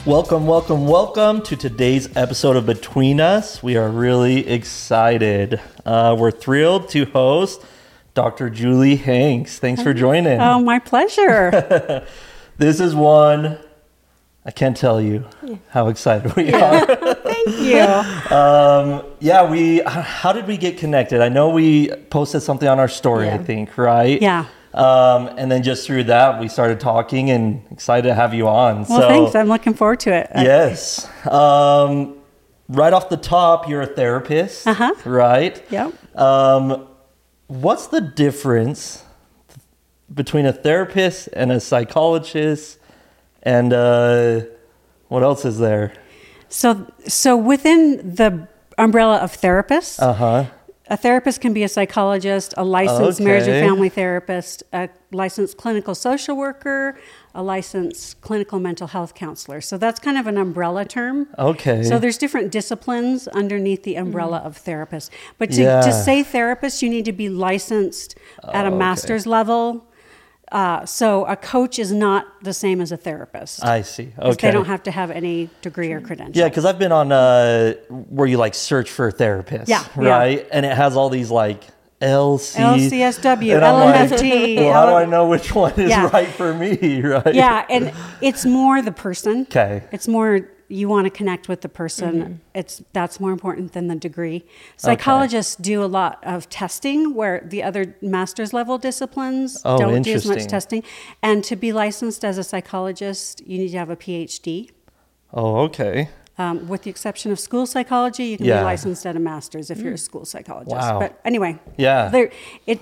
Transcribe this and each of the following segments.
Welcome to today's episode of Between Us. We are really excited. We're thrilled to host Dr. Julie Hanks. Thanks for joining. Oh, my pleasure. This is one, I can't tell you how excited we are. Thank you. How did we get connected? I know we posted something on our story, I think, right? Yeah. And then just through that, we started talking and excited to have you on. Well, thanks. I'm looking forward to it. Yes. Right off the top, you're a therapist, right? Yep. What's the difference between a therapist and a psychologist? And what else is there? So within the umbrella of therapists, a therapist can be a psychologist, a licensed marriage and family therapist, a licensed clinical social worker, a licensed clinical mental health counselor. So that's kind of an umbrella term. Okay. So there's different disciplines underneath the umbrella of therapists. But to say therapist, you need to be licensed at a master's level. So a coach is not the same as a therapist. I see. Okay. They don't have to have any degree or credential. Yeah, because I've been on where you like search for a therapist, right? And it has all these like LCSW, LMFT. Like, well, how do I know which one is right for me, right? Yeah, and it's more the person. Okay. It's more you want to connect with the person. That's more important than the degree. Psychologists do a lot of testing where the other master's level disciplines don't do as much testing. And to be licensed as a psychologist, you need to have a PhD. Oh, okay. With the exception of school psychology, you can be licensed at a master's if you're a school psychologist. Wow. But anyway, that's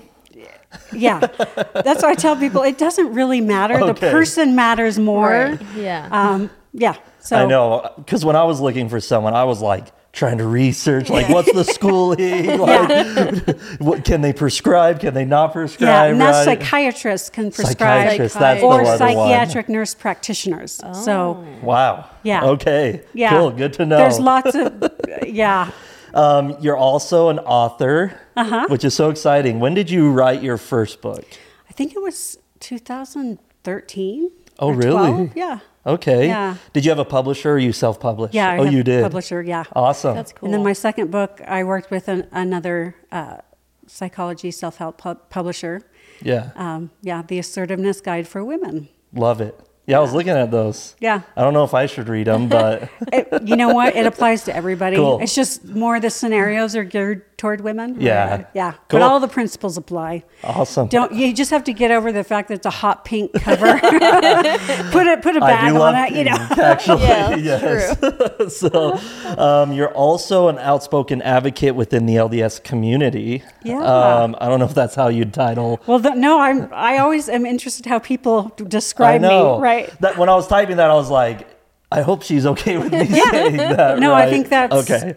what I tell people. It doesn't really matter. The person matters more. Right. Yeah. So I know, because when I was looking for someone, I was like trying to research, like, what's the schooling? Like, what can they prescribe? Can they not prescribe? Yeah, and that's psychiatrists can prescribe, that's the or other psychiatric nurse practitioners. Oh. So wow. Yeah. Okay. Yeah. Cool. Good to know. There's lots of You're also an author, which is so exciting. When did you write your first book? I think it was 2013. Oh, or really? 12. Yeah. Okay. Yeah. Did you have a publisher or you self-published? Yeah. I have you did. a publisher. Yeah. Awesome. That's cool. And then my second book, I worked with another psychology self-help publisher. Yeah. The Assertiveness Guide for Women. Love it. Yeah, I was looking at those. Yeah. I don't know if I should read them, but... You know what? It applies to everybody. Cool. It's just more the scenarios are geared toward women. Yeah. Yeah. Cool. But all the principles apply. Awesome. You just have to get over the fact that it's a hot pink cover. put a bag on it, you know. Actually, yes. True. So, you're also an outspoken advocate within the LDS community. Yeah. I don't know if that's how you'd title. Well, I always am interested how people describe me. Right. That when I was typing that, I was like, I hope she's okay with me saying that. No, right? I think that's okay.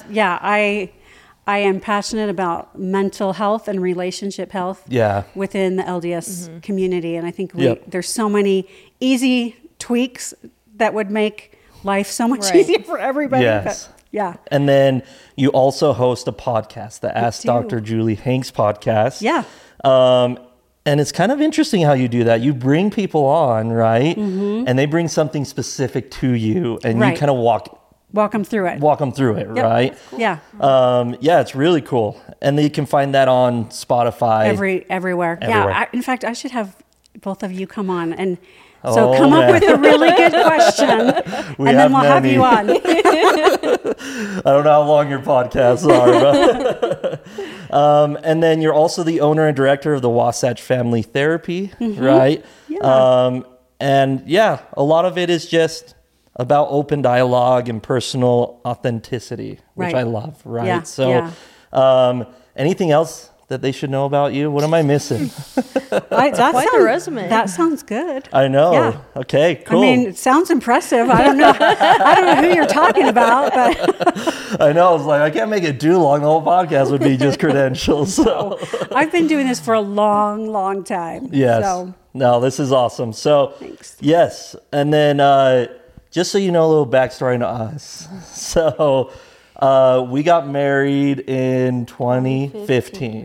I am passionate about mental health and relationship health within the LDS community. And I think there's so many easy tweaks that would make life so much easier for everybody. Yes. But, yeah. And then you also host a podcast, the Ask Dr. Julie Hanks podcast. Yeah. And it's kind of interesting how you do that. You bring people on, right? And they bring something specific to you, and you kind of walk them through it, right? Cool. Yeah. It's really cool. And you can find that on Spotify. Everywhere. Yeah. In fact, I should have both of you come on and come up with a really good question, and then we'll have you on. I don't know how long your podcasts are, but and then you're also the owner and director of the Wasatch Family Therapy, right? Yeah. A lot of it is just about open dialogue and personal authenticity, which I love, right? Yeah. So, anything else that they should know about you? What am I missing? Quite the resume. That sounds good. I know. Yeah. Okay, cool. I mean, it sounds impressive. I don't know who you're talking about, but I know. I was like, I can't make it too long. The whole podcast would be just credentials. So I've been doing this for a long, long time. Yes. So. No, this is awesome. So Thanks. Yes. And then just so you know a little backstory to us. So we got married in 2015.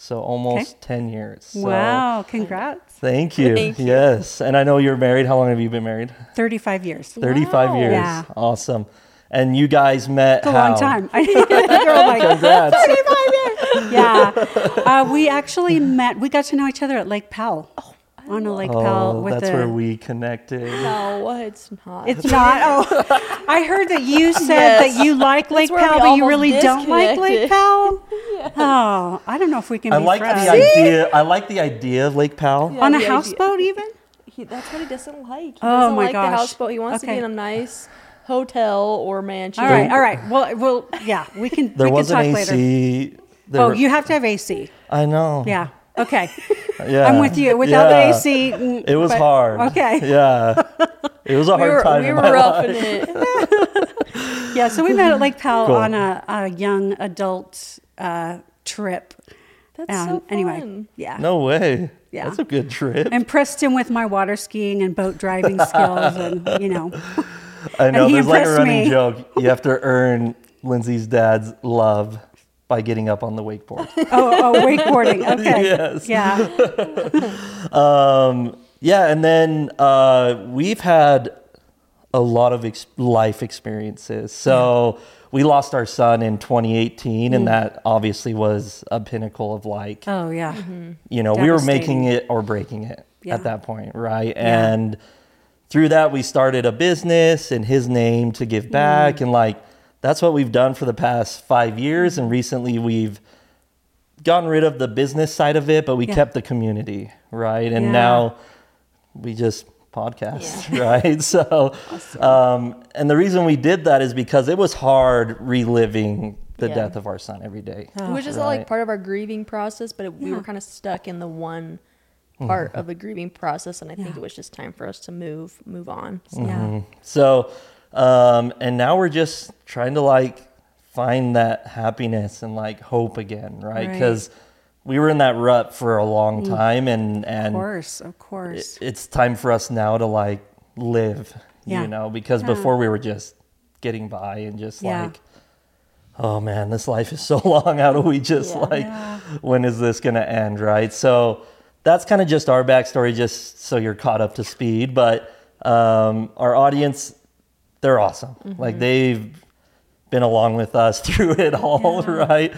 So almost 10 years. So wow. Congrats. Thank you. Yes. And I know you're married. How long have you been married? 35 years. 35 years. Yeah. Awesome. And you guys met It's a how? long time. You're like, Congrats. 35 years. Yeah. We actually met, we got to know each other at Lake Powell. On a Lake Powell. That's where we connected. No, it's not. It's not. Oh, I heard that you said that you like Lake where we Powell, but you almost really don't like Lake disconnected. Powell. Oh, I don't know if we can I be like friends. the idea. I like the idea of Lake Powell. Yeah, On a the houseboat, even? That's what he doesn't like. He Oh, doesn't my like gosh. the houseboat. He wants to be in a nice hotel or mansion. All right. Well, yeah, we can. There we was can an talk AC. later. You have to have AC. I know. Yeah. Okay. Yeah. I'm with you. Without the AC, it was hard. Okay. Yeah. It was a hard time. We in were my roughing life. it. Yeah. So we met at Lake Powell Cool. on a young adult trip. That's so fun. Anyway, yeah. No way. Yeah. That's a good trip. Impressed him with my water skiing and boat driving skills, and I know. and he There's like a impressed running me. joke. You have to earn Lindsay's dad's love by getting up on the wakeboard. wakeboarding. Okay. Yes. Yeah. Yeah, and then we've had a lot of life experiences. So we lost our son in 2018, and that obviously was a pinnacle of like, Oh yeah. we were Devastating. making it or breaking it Yeah. at that point, right? And through that, we started a business in his name to give back, and like that's what we've done for the past 5 years. And recently, we've gotten rid of the business side of it, but we kept the community, right? And now we just podcast, right? So, and the reason we did that is because it was hard reliving the death of our son every day. It was just like part of our grieving process, but we were kind of stuck in the one part of the grieving process, and I think it was just time for us to move on. So. Yeah. So, and now we're just trying to like find that happiness and like hope again, right? Because we were in that rut for a long time, and Of course. it's time for us now to like live, because before we were just getting by and just like, oh man, this life is so long. How do we just when is this going to end, right? So that's kind of just our backstory, just so you're caught up to speed. But our audience, they're awesome. Like they've been along with us through it all, right?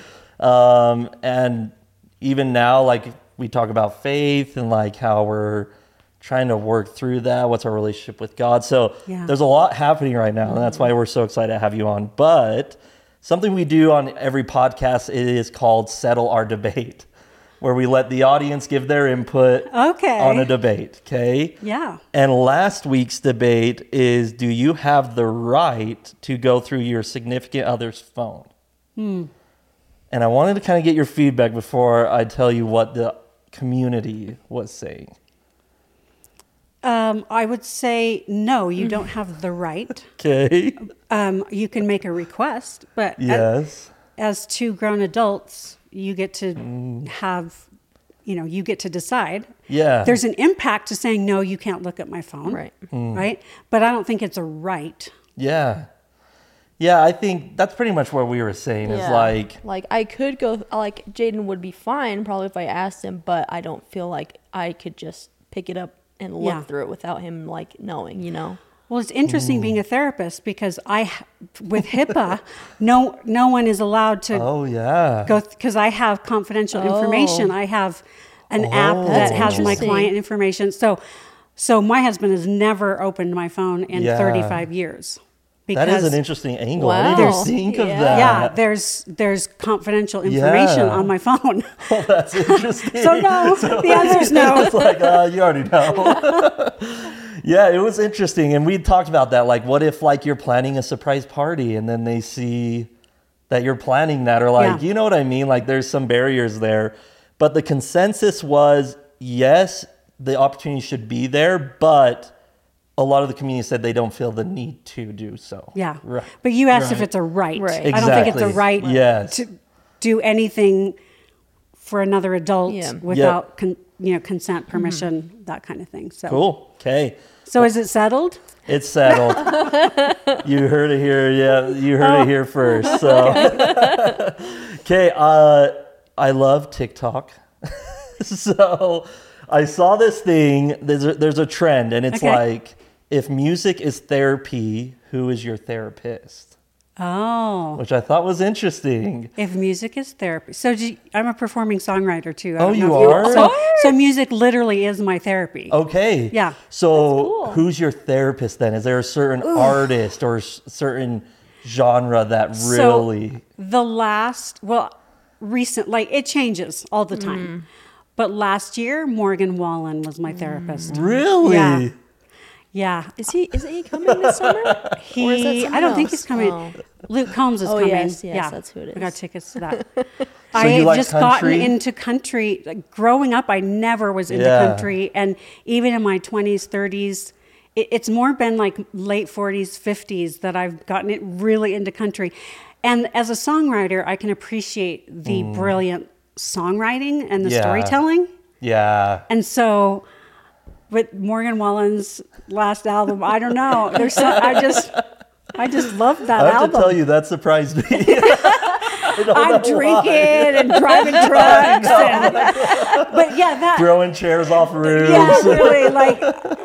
And even now, like we talk about faith and like how we're trying to work through that. What's our relationship with God? So there's a lot happening right now, and that's why we're so excited to have you on. But something we do on every podcast is called Settle Our Debate, where we let the audience give their input on a debate, okay? Yeah. And last week's debate is, do you have the right to go through your significant other's phone? And I wanted to kind of get your feedback before I tell you what the community was saying. I would say no, you don't have the right. Okay. You can make a request, but as two grown adults, you get to have, you get to decide. Yeah. There's an impact to saying, no, you can't look at my phone. Right. Right. But I don't think it's a right. Yeah. Yeah, I think that's pretty much what we were saying is like I could go, like Jaden would be fine probably if I asked him, but I don't feel like I could just pick it up and look through it without him like knowing, Well, it's interesting being a therapist because with HIPAA, no one is allowed to go because I have confidential information. I have an app that has my client information. So my husband has never opened my phone in 35 years. That is an interesting angle. Wow. I didn't even think of that. Yeah, there's confidential information on my phone. Well, that's interesting. So no, the answer's no. It's like, you already know. Yeah, it was interesting. And we talked about that. Like, what if like you're planning a surprise party and then they see that you're planning that, or like, you know what I mean? Like there's some barriers there. But the consensus was, yes, the opportunity should be there, but a lot of the community said they don't feel the need to do so. Yeah. Right. But you asked if it's a right. Right. I don't think it's a right Yes. to do anything for another adult without consent, permission, that kind of thing. So Cool. Okay. So is it settled? It's settled. You heard it here. Yeah, you heard it here first. So, okay. I love TikTok. So I saw this thing. There's a trend, and it's like, if music is therapy, who is your therapist? Oh. Which I thought was interesting. If music is therapy. So I'm a performing songwriter too. You are? So music literally is my therapy. Okay. Yeah. So who's your therapist then? Is there a certain artist or certain genre that really... recent, like it changes all the time. But last year, Morgan Wallen was my therapist. Really? Yeah. Isn't he coming this summer? I don't think he's coming. Oh. Luke Combs is coming. Yes, that's who it is. We got tickets to that. I've just gotten into country. Like, growing up, I never was into country. And even in my 20s, 30s, it's more been like late 40s, 50s that I've gotten it really into country. And as a songwriter, I can appreciate the brilliant songwriting and the storytelling. Yeah. And so with Morgan Wallen's last album, I don't know. I just love that album. I have to tell you, that surprised me. I'm drinking and driving trucks. But yeah, that... throwing chairs off roofs. Yeah, really. Like,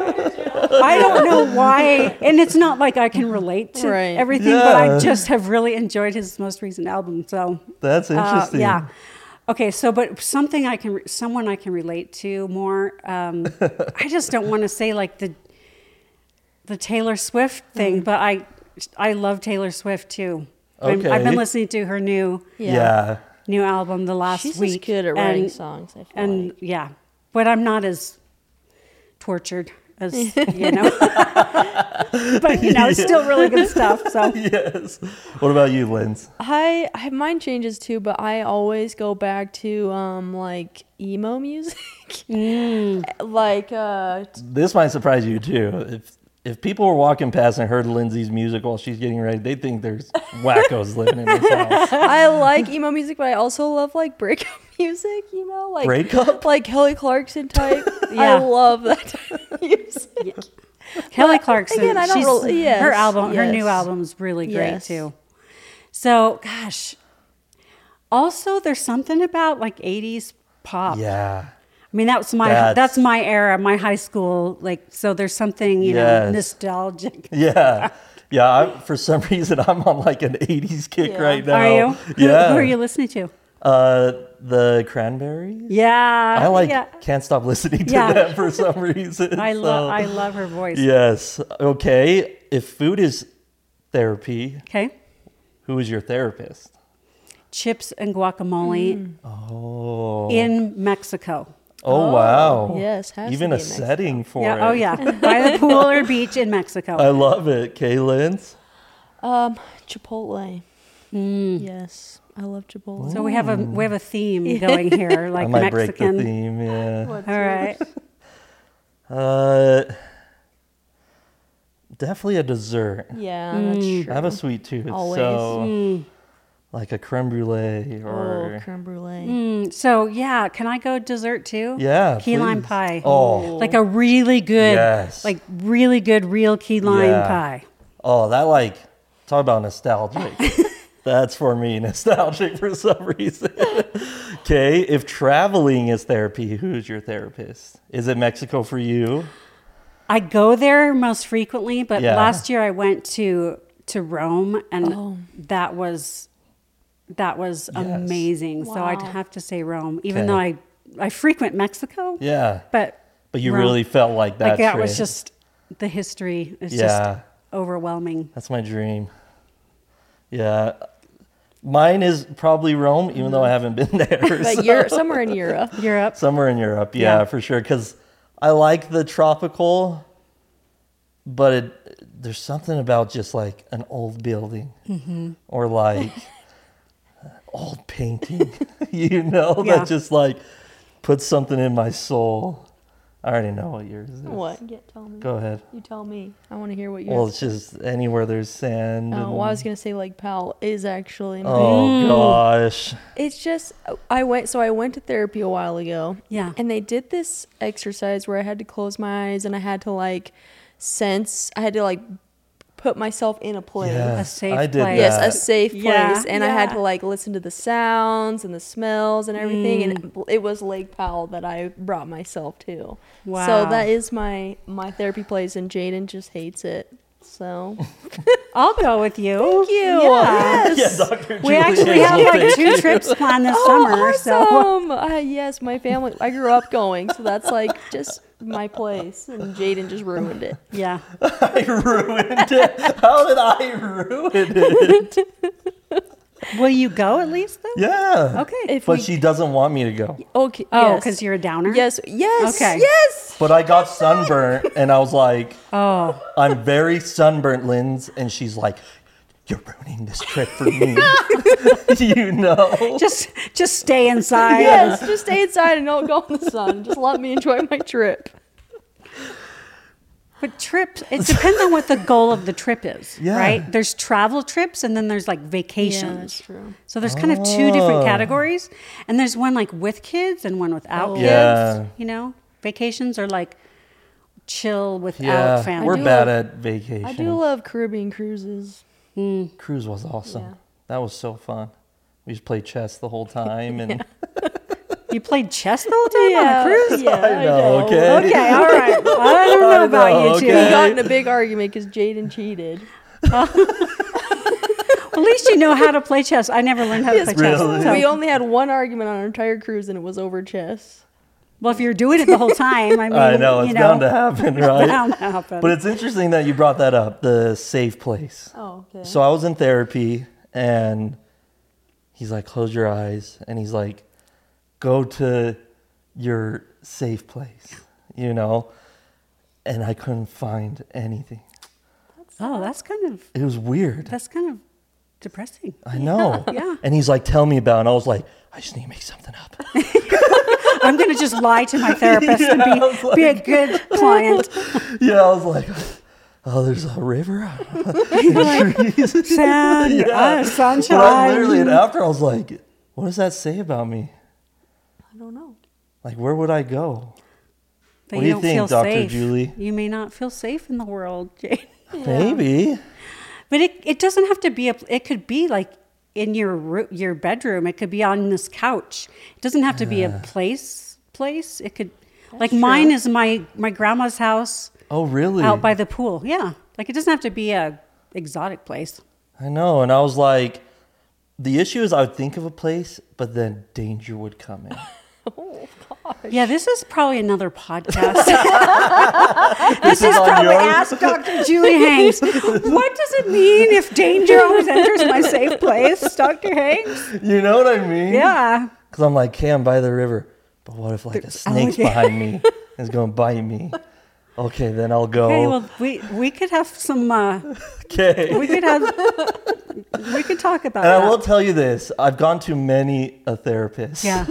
I don't know why. And it's not like I can relate to everything, but I just have really enjoyed his most recent album. So that's interesting. Yeah. Okay, so but someone I can relate to more. I just don't want to say like the Taylor Swift thing, but I love Taylor Swift too. Okay. I've been listening to her new album the last week. She's good at writing songs. I feel like. But I'm not as tortured as you know. But it's still really good stuff. So yes. What about you, Linz? I have mine changes too, but I always go back to like emo music. Like this might surprise you too. If people were walking past and heard Lindsay's music while she's getting ready, they'd think there's wackos living in this house. I like emo music, but I also love like breakup music, like breakup? Like Kelly Clarkson type. I love that type of music. Kelly Clarkson, again, her album, her new album is really great too. So, gosh, also there's something about like 80s pop. Yeah. I mean, that's my era, my high school. Like, so there's something, nostalgic. Yeah. Yeah. For some reason, I'm on like an 80s kick right now. Are you? Yeah. Who are you listening to? The Cranberries. Yeah. I can't stop listening to them for some reason. I love her voice. Yes. Okay. If food is therapy. Okay. Who is your therapist? Chips and guacamole. Oh. In Mexico. Oh, wow. Yes. Even a setting for it. Oh, yeah. By the pool or beach in Mexico. I love it. Kaylin? Chipotle. Yes. I love Chipotle. So we have a theme going here, like I might Mexican. break the theme, yeah. All right. Definitely a dessert. Yeah, that's true. I have a sweet tooth. Always. So, like a creme brulee or... creme brulee. So, can I go dessert too? Yeah, Key lime pie. Oh. Like a really good, real key lime pie. Oh, that talk about nostalgic. That's for me, nostalgic for some reason. Okay, if traveling is therapy, who's your therapist? Is it Mexico for you? I go there most frequently, but last year I went to Rome, and that was amazing. Wow. So I'd have to say Rome, even though I frequent Mexico. Yeah, but you Rome, really felt like that. That was just the history. It's just overwhelming. That's my dream. Yeah. Mine is probably Rome, even though I haven't been there. Like somewhere in Europe. Somewhere in Europe, yeah, for sure. Because I like the tropical, but there's something about just like an old building or like old painting, that just like puts something in my soul. I already know what yours is. What? Tell me. Go ahead. You tell me. I want to hear what yours is. Well, it's just anywhere there's sand. I was going to say Lake Powell is actually. Oh, gosh. It's just, I went to therapy a while ago. Yeah. And they did this exercise where I had to close my eyes and I had to put myself in a place. A safe I did place. Yes, that. a safe place. And I had yeah. to like listen to the sounds and the smells and everything. And it was Lake Powell that I brought myself to. Wow. So that is my therapy place, and Jaden just hates it. So I'll go with you. thank you. Yeah. Yes. Yeah, Dr. We actually have like 2 trips planned this summer. So Awesome. Yes, my family. I grew up going, so that's like just my place, and Jaden just ruined it. yeah. I ruined it. How did I ruin it? Will you go at least though? Yeah. Okay. But she doesn't want me to go. Okay. Oh, yes. because you're a downer? Yes. Yes. Okay. Yes. But I got sunburnt, and I was like, Oh. I'm very sunburnt, Linz. And she's like, you're ruining this trip for me. You know? Just stay inside. Yes. Just stay inside and don't go in the sun. Just let me enjoy my trip. But trips, it depends on what the goal of the trip is, Yeah. right? There's travel trips and then there's like vacations. Yeah, that's true. So there's kind of 2 different categories. And there's one like with kids and one without kids. Yeah. You know, vacations are like chill without Yeah. family. We're do bad love- at vacation. I do love Caribbean cruises. Cruise was awesome. Yeah. That was so fun. We just played chess the whole time. And You played chess the whole time on a cruise? Yeah, I know, okay? Okay, all right. I don't know about know, you two. We okay. got in a big argument because Jaden cheated. At least you know how to play chess. I never learned how to play chess. really? So- We only had one argument on our entire cruise, and it was over chess. well, if you're doing it the whole time, I mean, I know, it's you know, bound to happen, right? bound to happen. But it's interesting that you brought that up, the safe place. Oh, okay. So I was in therapy, and he's like, close your eyes. And he's like, go to your safe place, you know? And I couldn't find anything. Oh, that's kind of depressing. I know. Yeah. And he's like, tell me about it. And I was like, I just need to make something up. I'm going to just lie to my therapist Yeah, I and was be a good client. Yeah, I was like, oh, there's a river, trees. Sand, Yeah. sunshine. But I literally, and after I was like, what does that say about me? I don't know. Like, where would I go? But What do you don't think, feel Dr. safe. Julie? You may not feel safe in the world, Jane. Maybe. But it doesn't have to be it could be like in your bedroom. It could be on this couch. It doesn't have to be a place. It could like mine is my grandma's house Oh, really? out by the pool. Yeah. Like it doesn't have to be a exotic place. I know. And I was like, the issue is I would think of a place, but then danger would come in. Oh, gosh. Yeah, this is probably another podcast. This is on Probably yours? ask Dr. Julie Hanks. What does it mean if danger always enters my safe place, Dr. Hanks? You know what I mean? Yeah. Because I'm like, hey, I'm by the river. But what if like a snake's behind me and is going to bite me? Okay, then I'll go. Okay, well, we could have some. Okay. We could talk about And that. I will tell you this. I've gone to many a therapist. Yeah.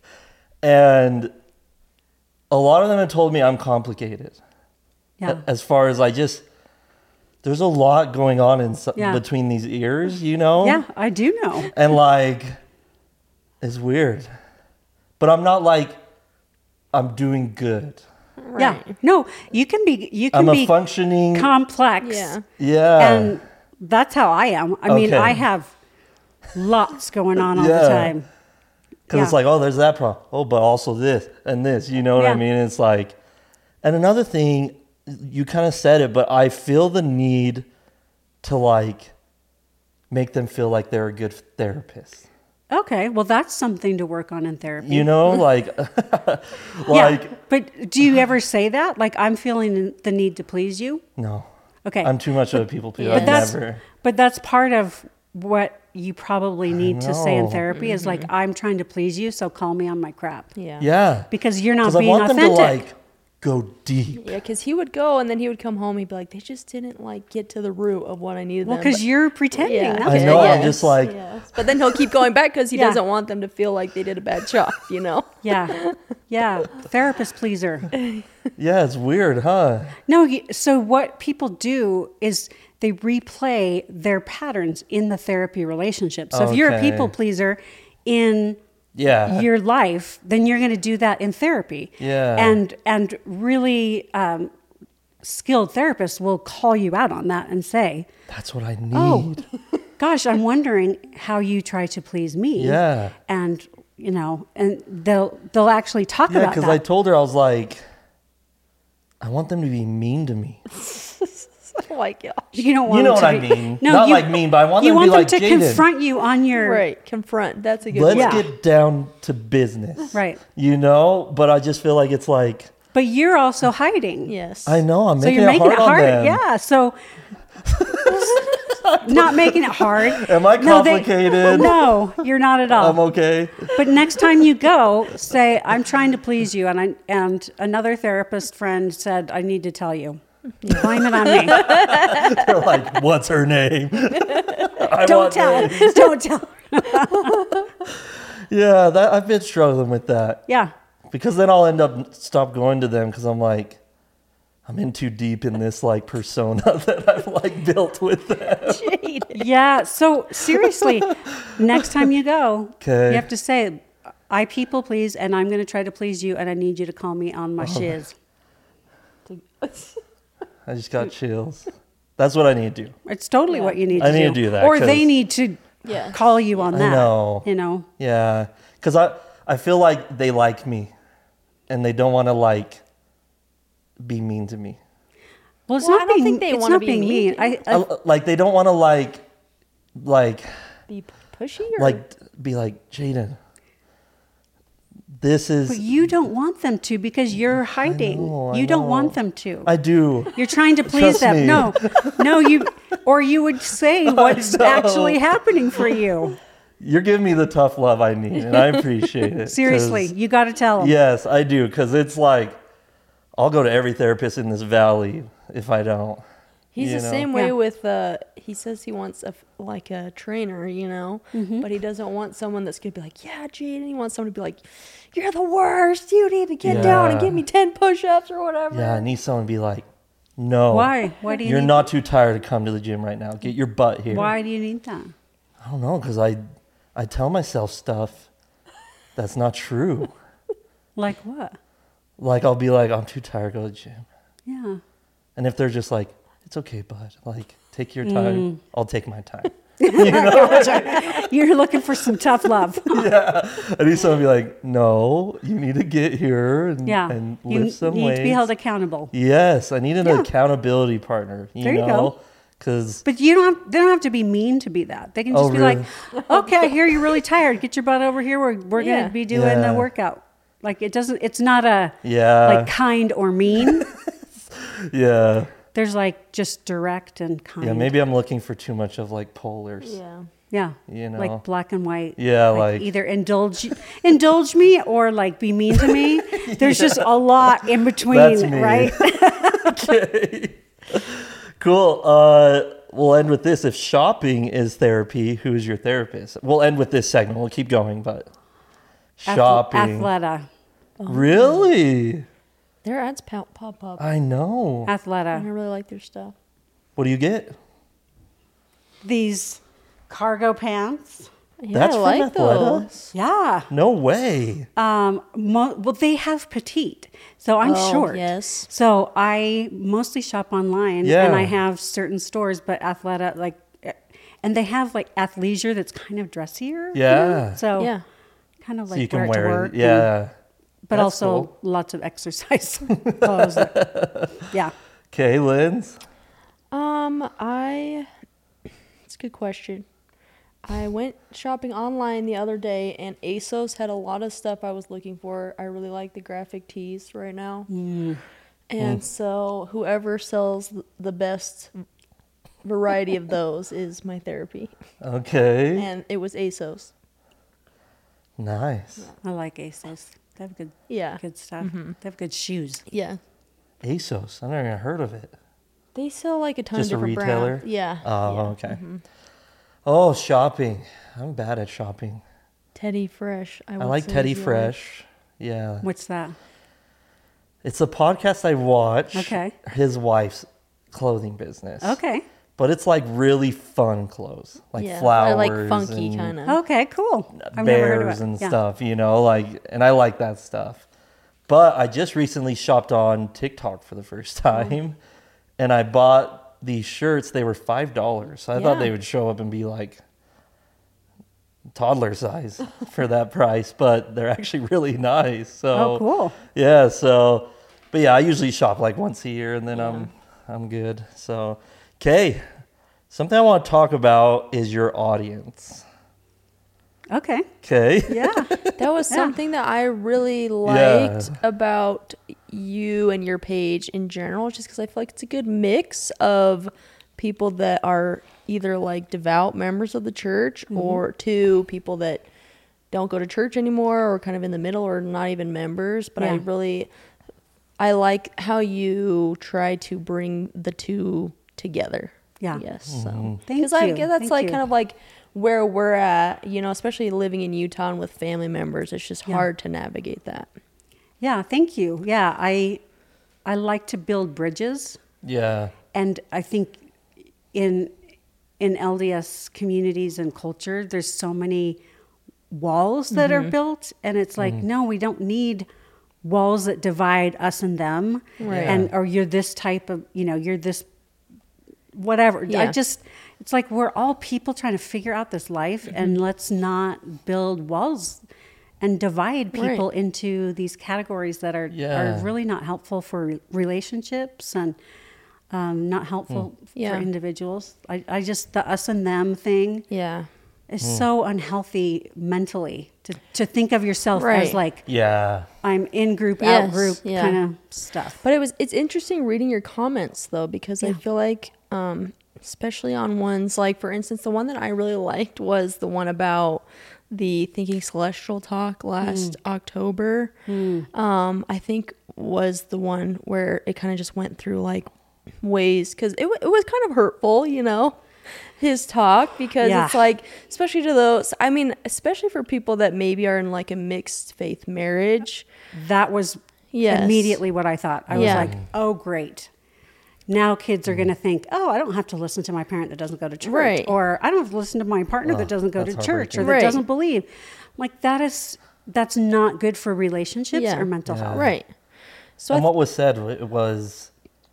And a lot of them have told me I'm complicated. Yeah. As far as there's a lot going on Yeah. between these ears, you know? Yeah, I do know. And it's weird. But I'm not I'm doing good. Right. Yeah. No, you can be I'm a functioning. complex. Yeah. Yeah. And that's how I am. I mean, Okay. I have lots going on all the Yeah. time. Because it's Yeah. like, oh, there's that problem. Oh, but also this and this. You know what I Yeah. mean? It's like, and another thing, you kind of said it, but I feel the need to make them feel like they're a good therapist. Okay, well, that's something to work on in therapy. You know, Yeah, but do you ever say that? Like, I'm feeling the need to please you? no, Okay. I'm too much of a people pleaser. Yeah. I've But that's part of what you probably need to say in know. therapy is like, I'm trying to please you, so call me on my crap. Yeah. Yeah. Because you're not Because I being want authentic. them to go deep. Yeah, because he would go and then he would come home. He'd be like, they just didn't get to the root of what I needed. Well, them. because But- you're pretending. Yeah. That's I it. know, I'm Yes, just like- yes. But then he'll keep going back because he Yeah. doesn't want them to feel like they did a bad job, you know? Yeah. Yeah. Therapist pleaser. Yeah, it's weird, huh? No, so what people do is they replay their patterns in the therapy relationship. So if you're a Okay. people pleaser in Yeah. your life, then you're going to do that in therapy. Yeah. And really skilled therapist will call you out on that and say, that's what I need. oh, gosh, I'm wondering how you try to please me. Yeah. And, and they'll actually talk about that. Yeah, because I told her, I was like, I want them to be mean to me. Oh my gosh. You don't want You know them what to I be, mean. No, Not like mean, but I want them to be like, to Jaden, confront you on your... Right, confront. That's a good let's word. get down to business. Right. But I just feel like it's like... But you're also hiding. Yes. I know, I'm So making you're it making hard it hard. on them. Yeah. So not making it hard. Am I complicated? No, you're not at all. I'm okay. But next time you go, say, I'm trying to please you. And another therapist friend said, I need to tell you. Blame it on me. They're like, what's her name? Don't tell. Don't tell. Yeah, I've been struggling with that. Yeah. Because then I'll end up stop going to them because I'm like, I'm in too deep in this like persona that I've like built with them. Yeah. So seriously, next time you go, Okay. you have to say, I people please, and I'm going to try to please you, and I need you to call me on my shiz. I just got chills. That's what I need to do. It's totally what you need to do. I need to do that, Or they 'cause- need to call you on that. I know. Yeah. Because I feel like they like me and they don't want to like be mean to me. Well, it's Well, not I don't being, think they it's wanna not be being mean mean. Like they don't want to like Be pushy or like be like, Jaden, this is... But you don't want them to because you're hiding. I You don't know. want them to. I do. You're trying to please Trust them. me. No, you would say what's know. actually happening for you. You're giving me the tough love I need, and I appreciate it. Seriously, 'cause- you got to tell them. Yes, I do, because it's like, I'll go to every therapist in this valley if I don't. He's you the know? same way Yeah. with he says he wants a trainer, but he doesn't want someone that's going to be like, yeah, Jaden. He wants someone to be like, you're the worst. You need to get down and Yeah. give me 10 push-ups or whatever. Yeah, I need someone to be like, no. Why? Why do you You're need not too tired to come to the gym right now. Get your butt here. Why do you need that? I don't know, because I tell myself stuff that's not true. Like what? Like, I'll be like, I'm too tired to go to the gym. Yeah. And if they're just like, it's okay, bud. Like, take your time. I'll take my time. You're looking for some tough love. Yeah. I need someone to be like, no, you need to get here and, Yeah. and You lift some need weights. to be held accountable. Yes, I need an accountability partner. There you know? go. Because But they don't have to be mean to be that. They can just Oh, be really? like, okay, I hear you're really tired. Get your butt over here. We're going Yeah. to be doing Yeah. the workout. Like it's not a Yeah. like kind or mean. yeah, There's like just direct and kind. yeah. Maybe I'm looking for too much of like polars. Yeah. Yeah. You know. Like black and white. Yeah, like- either indulge me or like be mean to me. There's just a lot in between, That's me. right? Okay. Cool. We'll end with this. If shopping is therapy, who's your therapist? We'll end with this segment. We'll keep going, but shopping. Athleta. Really? Their ads pop up. I know. I Athleta. really like their stuff. What do you get? These cargo pants. Yeah, That's I from like Athleta? those. Yeah. No way. Well, they have petite, so I'm Oh, short. yes. So I mostly shop online, Yeah. and I have certain stores, but Athleta, and they have like athleisure that's kind of dressier. Yeah. So Yeah. kind of So like you can wear it to wear work. it. Yeah. But That's also cool. lots of exercise clothes. Yeah. Okay, Linz. It's a good question. I went shopping online the other day, and ASOS had a lot of stuff I was looking for. I really like the graphic tees right now. And so whoever sells the best variety of those is my therapy. Okay. And it was ASOS. Nice. I like ASOS. They have Yeah. good stuff. They have good shoes. Yeah. ASOS. I've never even heard of it. They sell like a ton Just a of different retailer? brands. Yeah. Oh, yeah. okay. Oh, shopping. I'm bad at shopping. Teddy Fresh. I would like say Teddy is yours. Fresh. Yeah. What's that? It's a podcast I watch. Okay. His wife's clothing business. Okay. But it's like really fun clothes, like Yeah, flowers, I like funky and kind of. Okay, cool. I've never heard of bears it. and Yeah. stuff. And I like that stuff. But I just recently shopped on TikTok for the first time, and I bought these shirts. They were $5. So I thought they would show up and be like toddler size for that price, but they're actually really nice. So cool. Yeah, so but yeah, I usually shop like once a year, and then I'm good. So okay, something I want to talk about is your audience. Okay. Yeah. That was something that I really liked about you and your page in general, just because I feel like it's a good mix of people that are either like devout members of the church or to people that don't go to church anymore or kind of in the middle or not even members. But I like how you try to bring the two together. Yeah. Yes. So Thank you. because I guess that's Thank you. kind of like where we're at, you know, especially living in Utah and with family members. It's just hard to navigate that. Yeah. Thank you. Yeah. I like to build bridges. Yeah. And I think in LDS communities and culture, there's so many walls that are built, and it's like, no, we don't need walls that divide us and them, and or you're this type of, you know, you're this whatever. It's like we're all people trying to figure out this life, and let's not build walls and divide people into these categories that are really not helpful for relationships and not helpful for individuals. I just, the us and them thing is so unhealthy mentally to think of yourself as like, I'm in group, out group kind of stuff. But it's interesting reading your comments though, because I feel like, especially on ones like, for instance, the one that I really liked was the one about the Thinking Celestial talk last October. I think was the one where it kind of just went through like ways, because it was kind of hurtful, you know, his talk, because it's like, especially to those, I mean, especially for people that maybe are in like a mixed faith marriage. That was immediately what I thought. I was like, oh, great. Now kids are going to think, oh, I don't have to listen to my parent that doesn't go to church, or I don't have to listen to my partner that doesn't go to church or that doesn't believe. Like that's not good for relationships or mental health. Right. So and what was said, it was,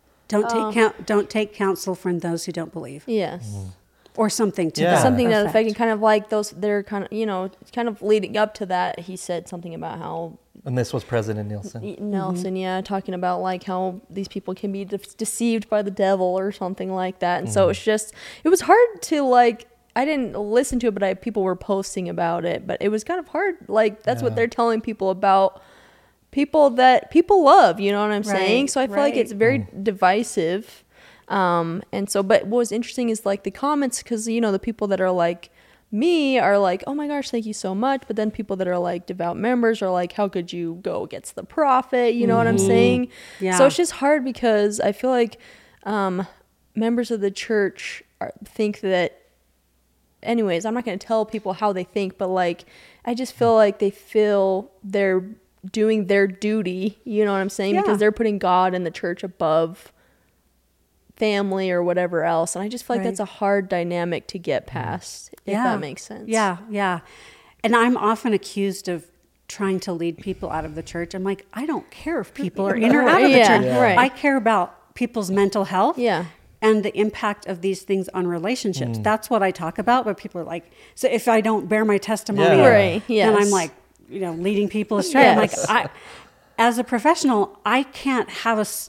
don't take counsel from those who don't believe. Yes. Or something to that something that effect. affecting kind of like those, they're kind of, you know, kind of leading up to that. He said something about how, and this was President Nelson. Talking about like how these people can be deceived by the devil or something like that. And so it was hard to like, I didn't listen to it, but people were posting about it, but it was kind of hard. Like that's what they're telling people about people that people love, you know what I'm saying? So I feel like it's very divisive. And so, but what was interesting is like the comments, because, you know, the people that are like me are like, oh my gosh, thank you so much. But then people that are like devout members are like, how could you go against the prophet? You know what I'm saying? Yeah. So it's just hard because I feel like members of the church think that, anyways, I'm not going to tell people how they think, but like, I just feel like they feel they're doing their duty, you know what I'm saying? Because they're putting God and the church above family or whatever else. And I just feel like that's a hard dynamic to get past, if that makes sense. Yeah. And I'm often accused of trying to lead people out of the church. I'm like, I don't care if people are in or out of the church. Right. I care about people's mental health. And the impact of these things on relationships. That's what I talk about. But people are like, so if I don't bear my testimony, then I'm like, you know, leading people astray. I'm like, as a professional, I can't have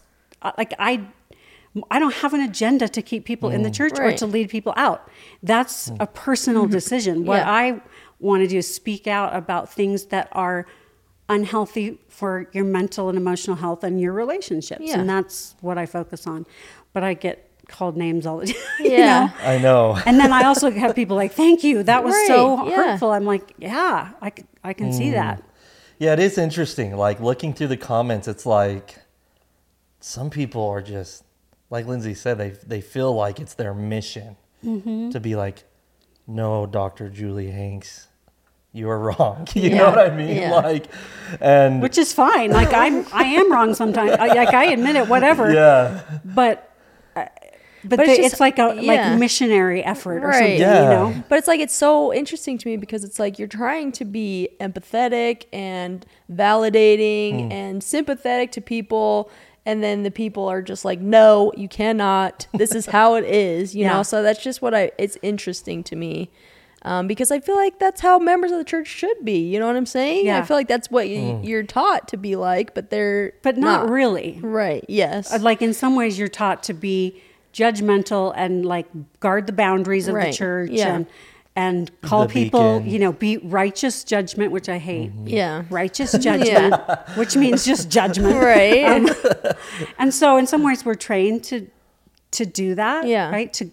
I don't have an agenda to keep people in the church or to lead people out. That's a personal decision. What I want to do is speak out about things that are unhealthy for your mental and emotional health and your relationships. And that's what I focus on. But I get called names all the time. You know? I know. And then I also have people like, thank you. That was so hurtful. I'm like, I can see that. Yeah, it is interesting. Like looking through the comments, it's like some people are just, like Lindsay said, they feel like it's their mission to be like, no, Dr. Julie Hanks, you are wrong. You know what I mean? Like, and which is fine. Like I am wrong sometimes. I admit it, whatever. But But it's like a like missionary effort or something, you know? But it's like, it's so interesting to me because it's like you're trying to be empathetic and validating and sympathetic to people. And then the people are just like, no, you cannot. This is how it is, you know? So that's just it's interesting to me. Because I feel like that's how members of the church should be. You know what I'm saying? Yeah. I feel like that's what you're taught to be like, but But not really. Right, yes. Like in some ways you're taught to be judgmental and like guard the boundaries of the church and call people, beacon. You know, be righteous judgment, which I hate. Yeah. Righteous judgment, which means just judgment. Right. And so in some ways we're trained to do that. Yeah. Right.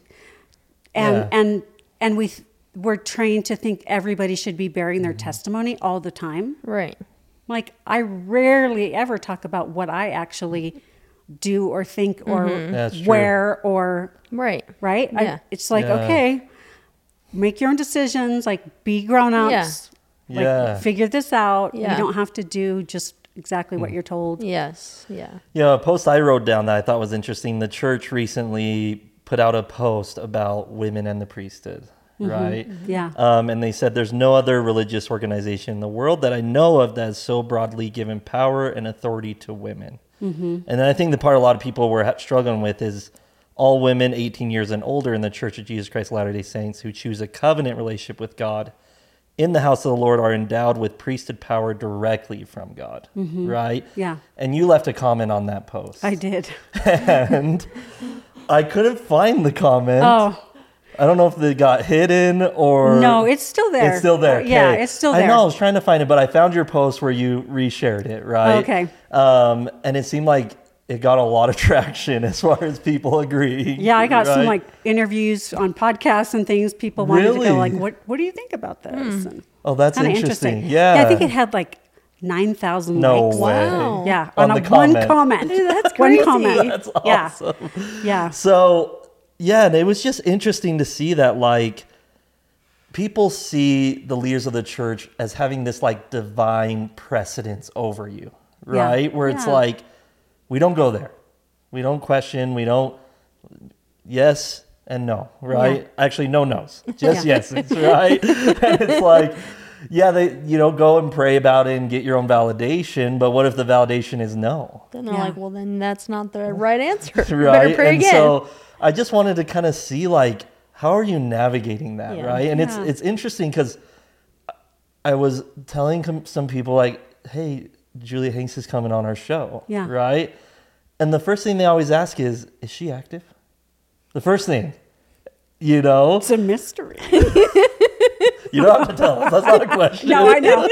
And we're trained to think everybody should be bearing their testimony all the time. Right. Like I rarely ever talk about what I actually do or think or wear or right. Yeah. It's like, okay, make your own decisions, like be grown-ups, like figure this out. You don't have to do just exactly what you're told. Yes. Yeah. Yeah. A post I wrote down that I thought was interesting. The church recently put out a post about women and the priesthood. Right? Yeah. And they said there's no other religious organization in the world that I know of that has so broadly given power and authority to women. And then I think the part a lot of people were struggling with is all women 18 years and older in the Church of Jesus Christ of Latter-day Saints who choose a covenant relationship with God in the house of the Lord are endowed with priesthood power directly from God. Right? Yeah. And you left a comment on that post. I did. And I couldn't find the comment. Oh. I don't know if they got hidden or... No, it's still there. It's still there. Okay. Yeah, it's still there. I know, I was trying to find it, but I found your post where you reshared it, right? Okay. And it seemed like it got a lot of traction as far as people agreeing. Yeah, I got some like interviews on podcasts and things. People wanted to go like, what do you think about this? And that's interesting. Yeah. I think it had like 9,000 no likes. Way. Wow. Yeah, on a one comment. Dude, that's crazy. One comment. That's awesome. Yeah. So... yeah, and it was just interesting to see that, like, people see the leaders of the church as having this, like, divine precedence over you, right? Where it's like, we don't go there. We don't question. We don't, yes and no, right? Yeah. Actually, no no's. Just yeses, right? And it's like, they, go and pray about it and get your own validation, but what if the validation is no? Then they're like, well, then that's not the right answer. Right? Better pray again. So I just wanted to kind of see, like, how are you navigating that, right? And it's interesting because I was telling some people, like, hey, Julia Hanks is coming on our show, right? And the first thing they always ask is she active? The first thing, It's a mystery. You don't have to tell us. That's not a question. No, I know.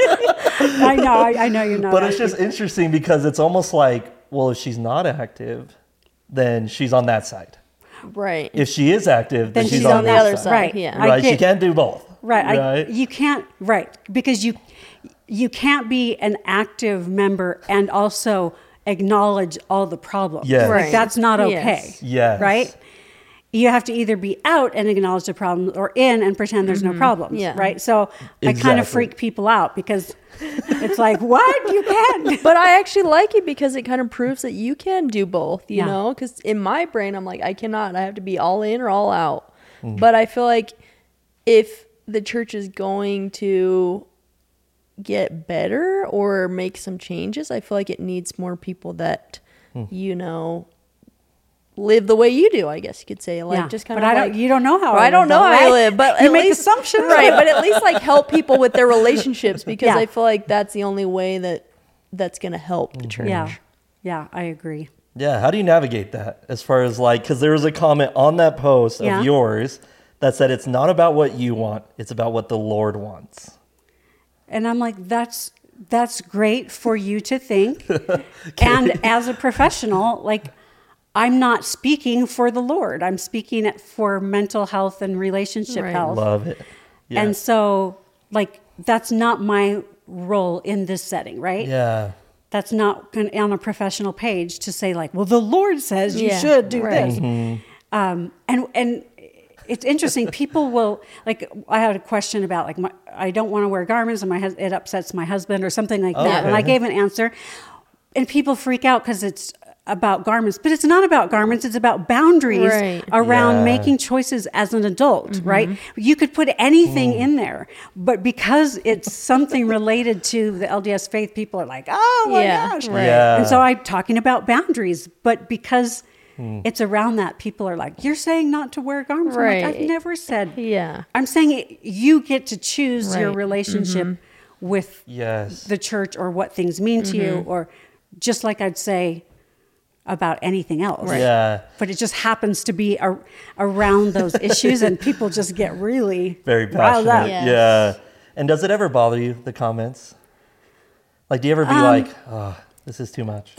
I know you're not. But it's just interesting because it's almost like, well, if she's not active, then she's on that side. Right. If she is active, then she's on the other side. Right. Yeah. Right. She can't do both. Right. You can't. Right. Because you can't be an active member and also acknowledge all the problems. Yes. Like, that's not okay. Yes. Right. You have to either be out and acknowledge the problem or in and pretend there's no problems. Yeah. Right. So I kind of freak people out because it's like, what? You can. But I actually like it because it kind of proves that you can do both, you know? Because in my brain, I'm like, I cannot. I have to be all in or all out. But I feel like if the church is going to get better or make some changes, I feel like it needs more people that, live the way you do, I guess you could say. Like, just kind of you don't know how I don't know how I live, but you make assumptions. Right, but at least like help people with their relationships because I feel like that's the only way that's going to help the church. Yeah, I agree. Yeah, how do you navigate that as far as like, because there was a comment on that post of yours that said it's not about what you want, it's about what the Lord wants. And I'm like, that's great for you to think. And as a professional, like, I'm not speaking for the Lord. I'm speaking for mental health and relationship health. Love it. Yes. And so, like, that's not my role in this setting, right? Yeah. That's not on a professional page to say, like, well, the Lord says you should do this. And it's interesting. People will, like, I had a question about, like, I don't want to wear garments and it upsets my husband or something like that. And I gave an answer. And people freak out because it's about garments, but it's not about garments. It's about boundaries around making choices as an adult, right? You could put anything in there, but because it's something related to the LDS faith, people are like, oh my gosh. Right. Yeah. And so I'm talking about boundaries, but because it's around that, people are like, you're saying not to wear garments. Right. I'm like, I've never said. Yeah. I'm saying you get to choose your relationship with the church or what things mean to you, or just like I'd say about anything else. Right. Yeah. But it just happens to be around those issues, and people just get really Very riled up. passionate. Yeah. And does it ever bother you, the comments? Like, do you ever be like, oh, this is too much?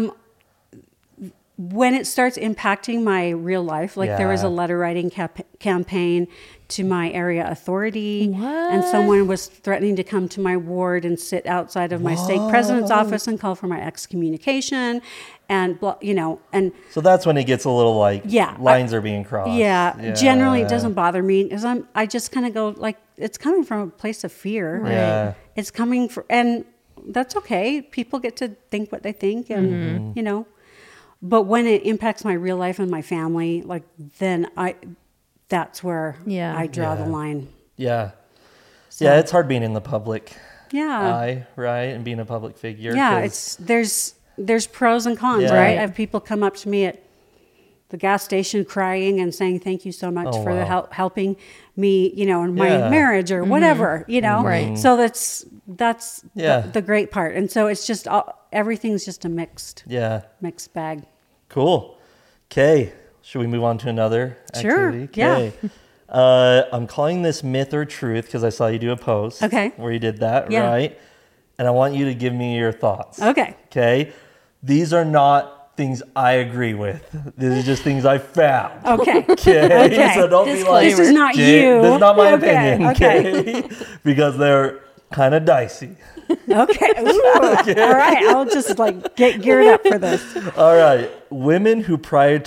When it starts impacting my real life, like there was a letter writing campaign to my area authority, and someone was threatening to come to my ward and sit outside of my stake president's office and call for my excommunication, and and so that's when it gets a little like lines are being crossed. Yeah, generally it doesn't bother me because I just kind of go like, it's coming from a place of fear. Right. Yeah. It's coming and that's okay. People get to think what they think, and But when it impacts my real life and my family, like then that's where I draw the line. Yeah. So, yeah, it's hard being in the public eye, right? And being a public figure. Yeah, there's pros and cons, right? I have people come up to me at the gas station crying and saying thank you so much for the helping me, in my marriage or whatever, Right. So that's the great part. And so it's just everything's just a mixed bag. Cool. Okay. Should we move on to another activity? Sure. Okay. I'm calling this myth or truth because I saw you do a post where you did that, right? And I want you to give me your thoughts. Okay. These are not things I agree with. These are just things I found. Okay. So don't be like, this is not you. This is not my opinion. Okay. Because they're kind of dicey. Okay. All right. I'll just get geared up for this. All right. Women who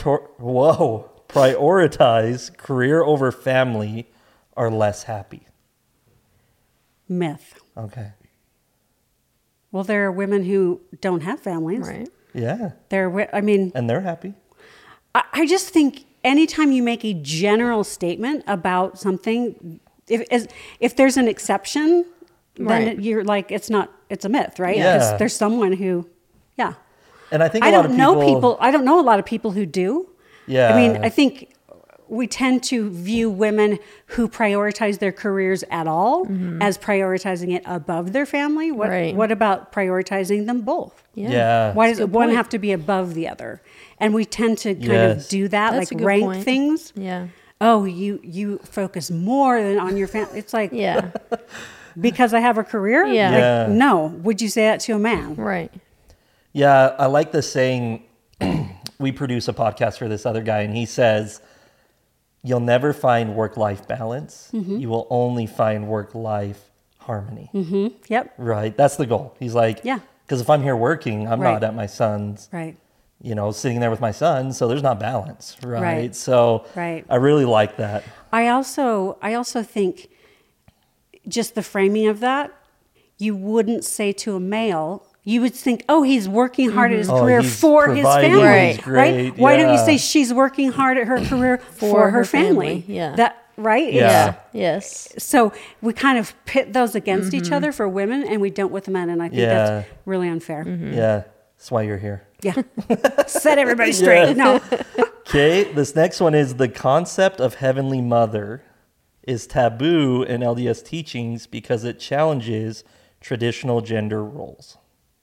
prioritize career over family are less happy. Myth. Okay. Well, there are women who don't have families. Right. Yeah. And they're happy. I just think anytime you make a general statement about something, if there's an exception, then you're like, it's a myth, right? Yeah. Because there's someone who, And I think I don't know a lot of people who do. Yeah. I mean, I think we tend to view women who prioritize their careers at all as prioritizing it above their family. What about prioritizing them both? Yeah. Why does one have to be above the other? And we tend to kind of do that, That's like rank point. things. Yeah. Oh, you focus more than on your family. It's like, because I have a career? Yeah. Like, no. Would you say that to a man? Right. Yeah, I like the saying, we produce a podcast for this other guy, and he says, you'll never find work-life balance. You will only find work-life harmony. Yep. Right? That's the goal. He's like, because if I'm here working, I'm not at my son's, sitting there with my son, so there's not balance, right? So I really like that. I also think just the framing of that, you wouldn't say to a male, you would think, oh, he's working hard at his career for his family, right? Why don't you say she's working hard at her career for her family? Yeah. That right? Yeah. Yes. So we kind of pit those against each other for women, and we don't with men, and I think that's really unfair. Yeah, that's why you're here. Yeah. Set everybody straight. No. Okay, this next one is the concept of Heavenly Mother is taboo in LDS teachings because it challenges traditional gender roles.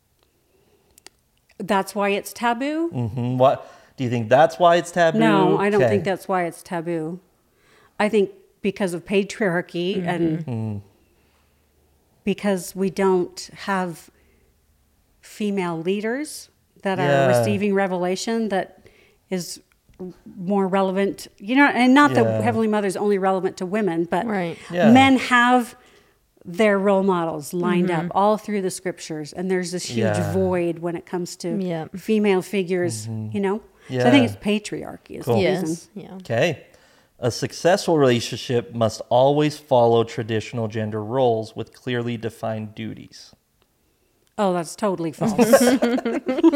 That's why it's taboo? What do you think? That's why it's taboo? No, I don't think that's why it's taboo. I think because of patriarchy and because we don't have female leaders that are receiving revelation that is more relevant, and not that Heavenly Mother is only relevant to women, but men have their role models lined up all through the scriptures, and there's this huge void when it comes to female figures, So I think it's patriarchy is the reason. Yeah. Okay. A successful relationship must always follow traditional gender roles with clearly defined duties. Oh, that's totally false.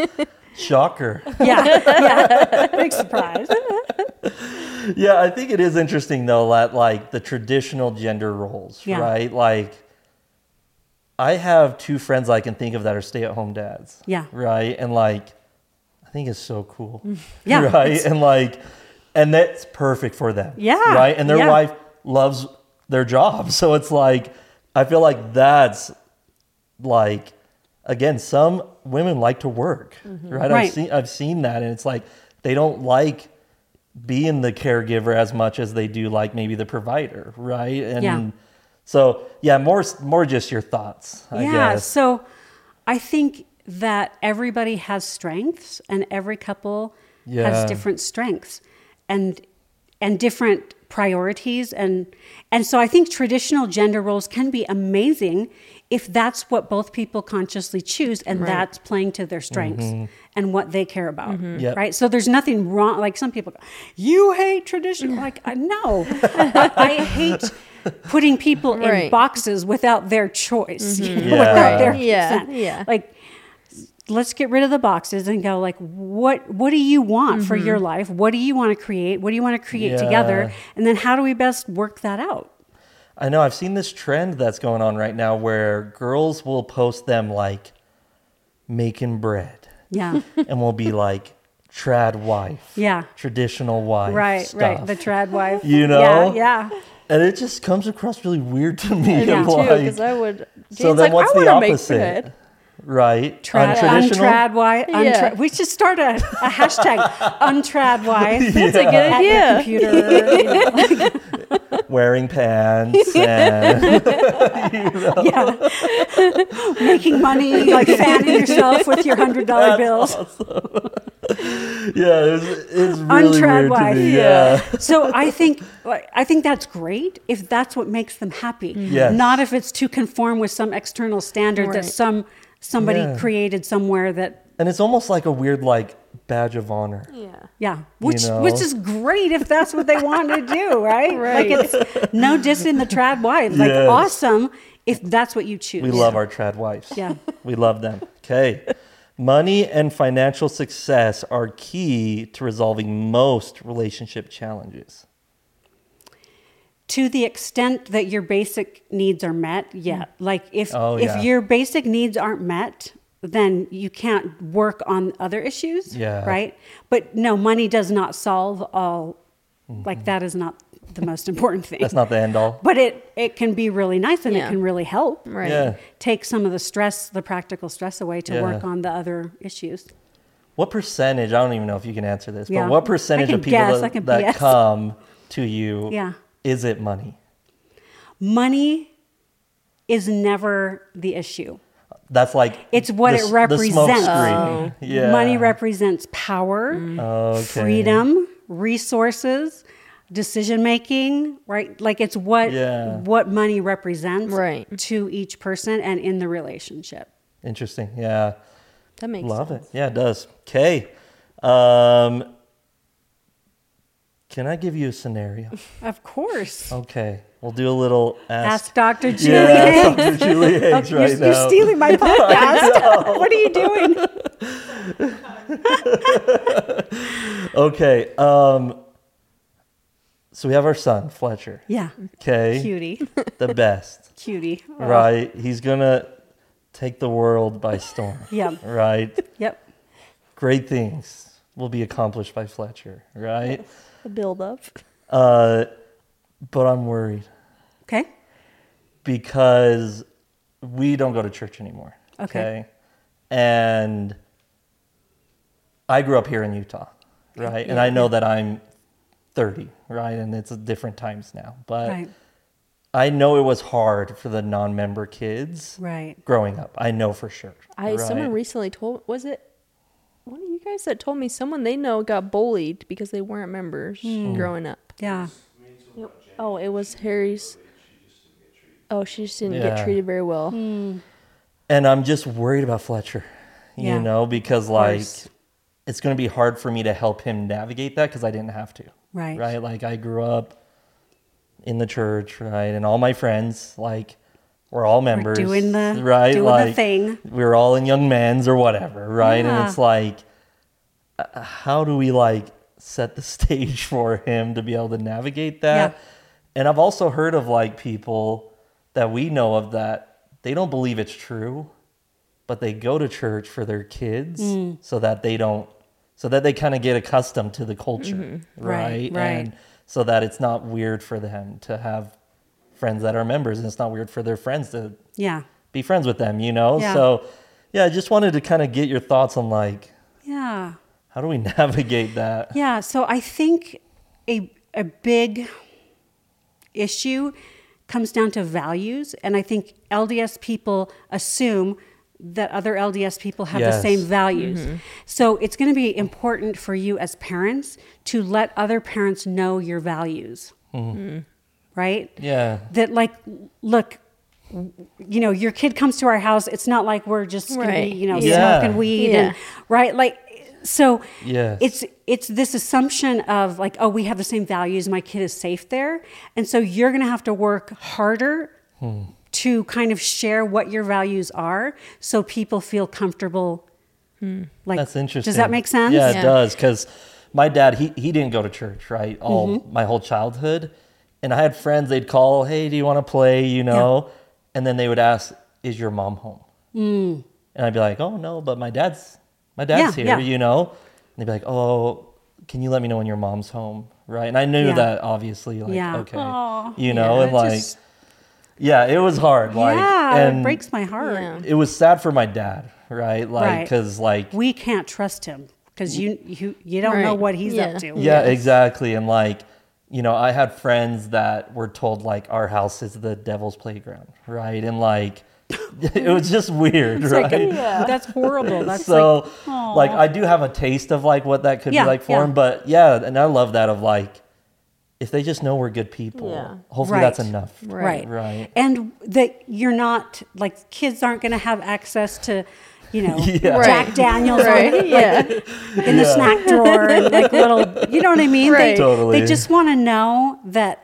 Shocker. Yeah. Big surprise. Yeah, I think it is interesting though that like the traditional gender roles, right? Like I have 2 friends I can think of that are stay-at-home dads. Yeah. Right? And like I think it's so cool. Yeah. Right? And like and that's perfect for them. Yeah. Right? And their wife loves their job. So it's like I feel like that's like again, some women like to work. Right? I've seen that, and it's like they don't like being the caregiver as much as they do like maybe the provider, right? And so more just your thoughts, I guess. So I think that everybody has strengths, and every couple has different strengths and different priorities, and so I think traditional gender roles can be amazing if that's what both people consciously choose, and that's playing to their strengths and what they care about, right? So there's nothing wrong. Like some people go, you hate tradition. Like, no, I hate putting people in boxes without their choice, without their consent. Yeah. Like, let's get rid of the boxes and go like, what do you want for your life? What do you want to create? What do you want to create together? And then how do we best work that out? I know I've seen this trend that's going on right now where girls will post them like making bread. Yeah. And will be like trad wife. Yeah. Traditional wife. Right. stuff. The trad wife. You know? Yeah. And it just comes across really weird to me. Me too, because I would. So then what's the opposite? Right. Untrad wife. We should start a hashtag untrad wife. That's a good idea. Computer. Wearing pants and making money, like fanning yourself with your $100 bills. Awesome. It's really untrad weird wife. to me. Yeah. So I think that's great if that's what makes them happy. Yes. Not if it's to conform with some external standard that somebody created somewhere that. And it's almost like a weird like badge of honor. Yeah, which is great if that's what they want to do, right? Like it's no dissing the trad wives. Like awesome if that's what you choose. We love our trad wives. Yeah. We love them. Okay. Money and financial success are key to resolving most relationship challenges. To the extent that your basic needs are met, Like if your basic needs aren't met, then you can't work on other issues, right? But no, money does not solve all. Like that is not the most important thing. That's not the end all. But it can be really nice, and it can really help. Right. Yeah. Take some of the stress, the practical stress away to work on the other issues. What percentage, I don't even know if you can answer this, but what percentage of people that come to you, is it money? Money is never the issue. That's like it's what it represents. Money represents power, freedom, resources, decision making, right? Like it's what money represents to each person and in the relationship. Interesting. Yeah. That makes Love sense. it. Yeah, it does. Okay. Can I give you a scenario? Of course. Okay. We'll do a little Ask Dr. Julie Hanks. Dr. Julie Hanks right now. You're stealing my podcast. What are you doing? Okay. So we have our son, Fletcher. Yeah. Okay. Cutie. The best. Cutie. Oh. Right. He's going to take the world by storm. Yep. Right. Yep. Great things will be accomplished by Fletcher. Right. The build up. But I'm worried. Okay. Because we don't go to church anymore. Okay. And I grew up here in Utah, right? And I know that I'm 30, right? And it's different times now. But I know it was hard for the non-member kids growing up. I know for sure. Someone recently was it one of you guys that told me someone they know got bullied because they weren't members growing up? Yeah. Oh, it was Harry's. Oh, she just didn't get treated very well. And I'm just worried about Fletcher, you know, because like it's going to be hard for me to help him navigate that because I didn't have to. Right. Like I grew up in the church, right? And all my friends, like, we're all members. Doing the the thing. We were all in Young Men's or whatever, right? Yeah. And it's like, how do we like set the stage for him to be able to navigate that? Yeah. And I've also heard of like people that we know of that they don't believe it's true, but they go to church for their kids so that they kind of get accustomed to the culture, right? And so that it's not weird for them to have friends that are members, and it's not weird for their friends to be friends with them, you know? Yeah. So yeah, I just wanted to kind of get your thoughts on like, how do we navigate that? Yeah, so I think a big issue comes down to values, and I think LDS people assume that other LDS people have the same values. So it's going to be important for you as parents to let other parents know your values. Right? Yeah. That like, look, you know, your kid comes to our house, it's not like we're just going to be, you know, smoking weed and right? Like, so it's this assumption of like, oh, we have the same values, my kid is safe there. And so you're going to have to work harder to kind of share what your values are so people feel comfortable. Like, that's interesting. Does that make sense? Yeah, it does. Because my dad, he didn't go to church, right? My whole childhood. And I had friends, they'd call, hey, do you want to play, you know? And then they would ask, is your mom home? And I'd be like, oh, no, but my dad's here, you know? And they'd be like, oh, can you let me know when your mom's home, right? And I knew that, obviously, like, okay. Aww. You know, and like, it was hard. Like, and it breaks my heart. it was sad for my dad, right? Like, because, like... we can't trust him because you don't know what he's up to. Yeah, exactly. And, like, you know, I had friends that were told, like, our house is the devil's playground, right? And, like, it was just weird, right? Like, that's horrible. That's so, like, I do have a taste of, like, what that could be like for him. But, and I love that of, like, if they just know we're good people, hopefully that's enough. Right. And that you're not, like, kids aren't going to have access to... you know, Jack Daniels in the snack drawer and like little, you know what I mean? They just want to know that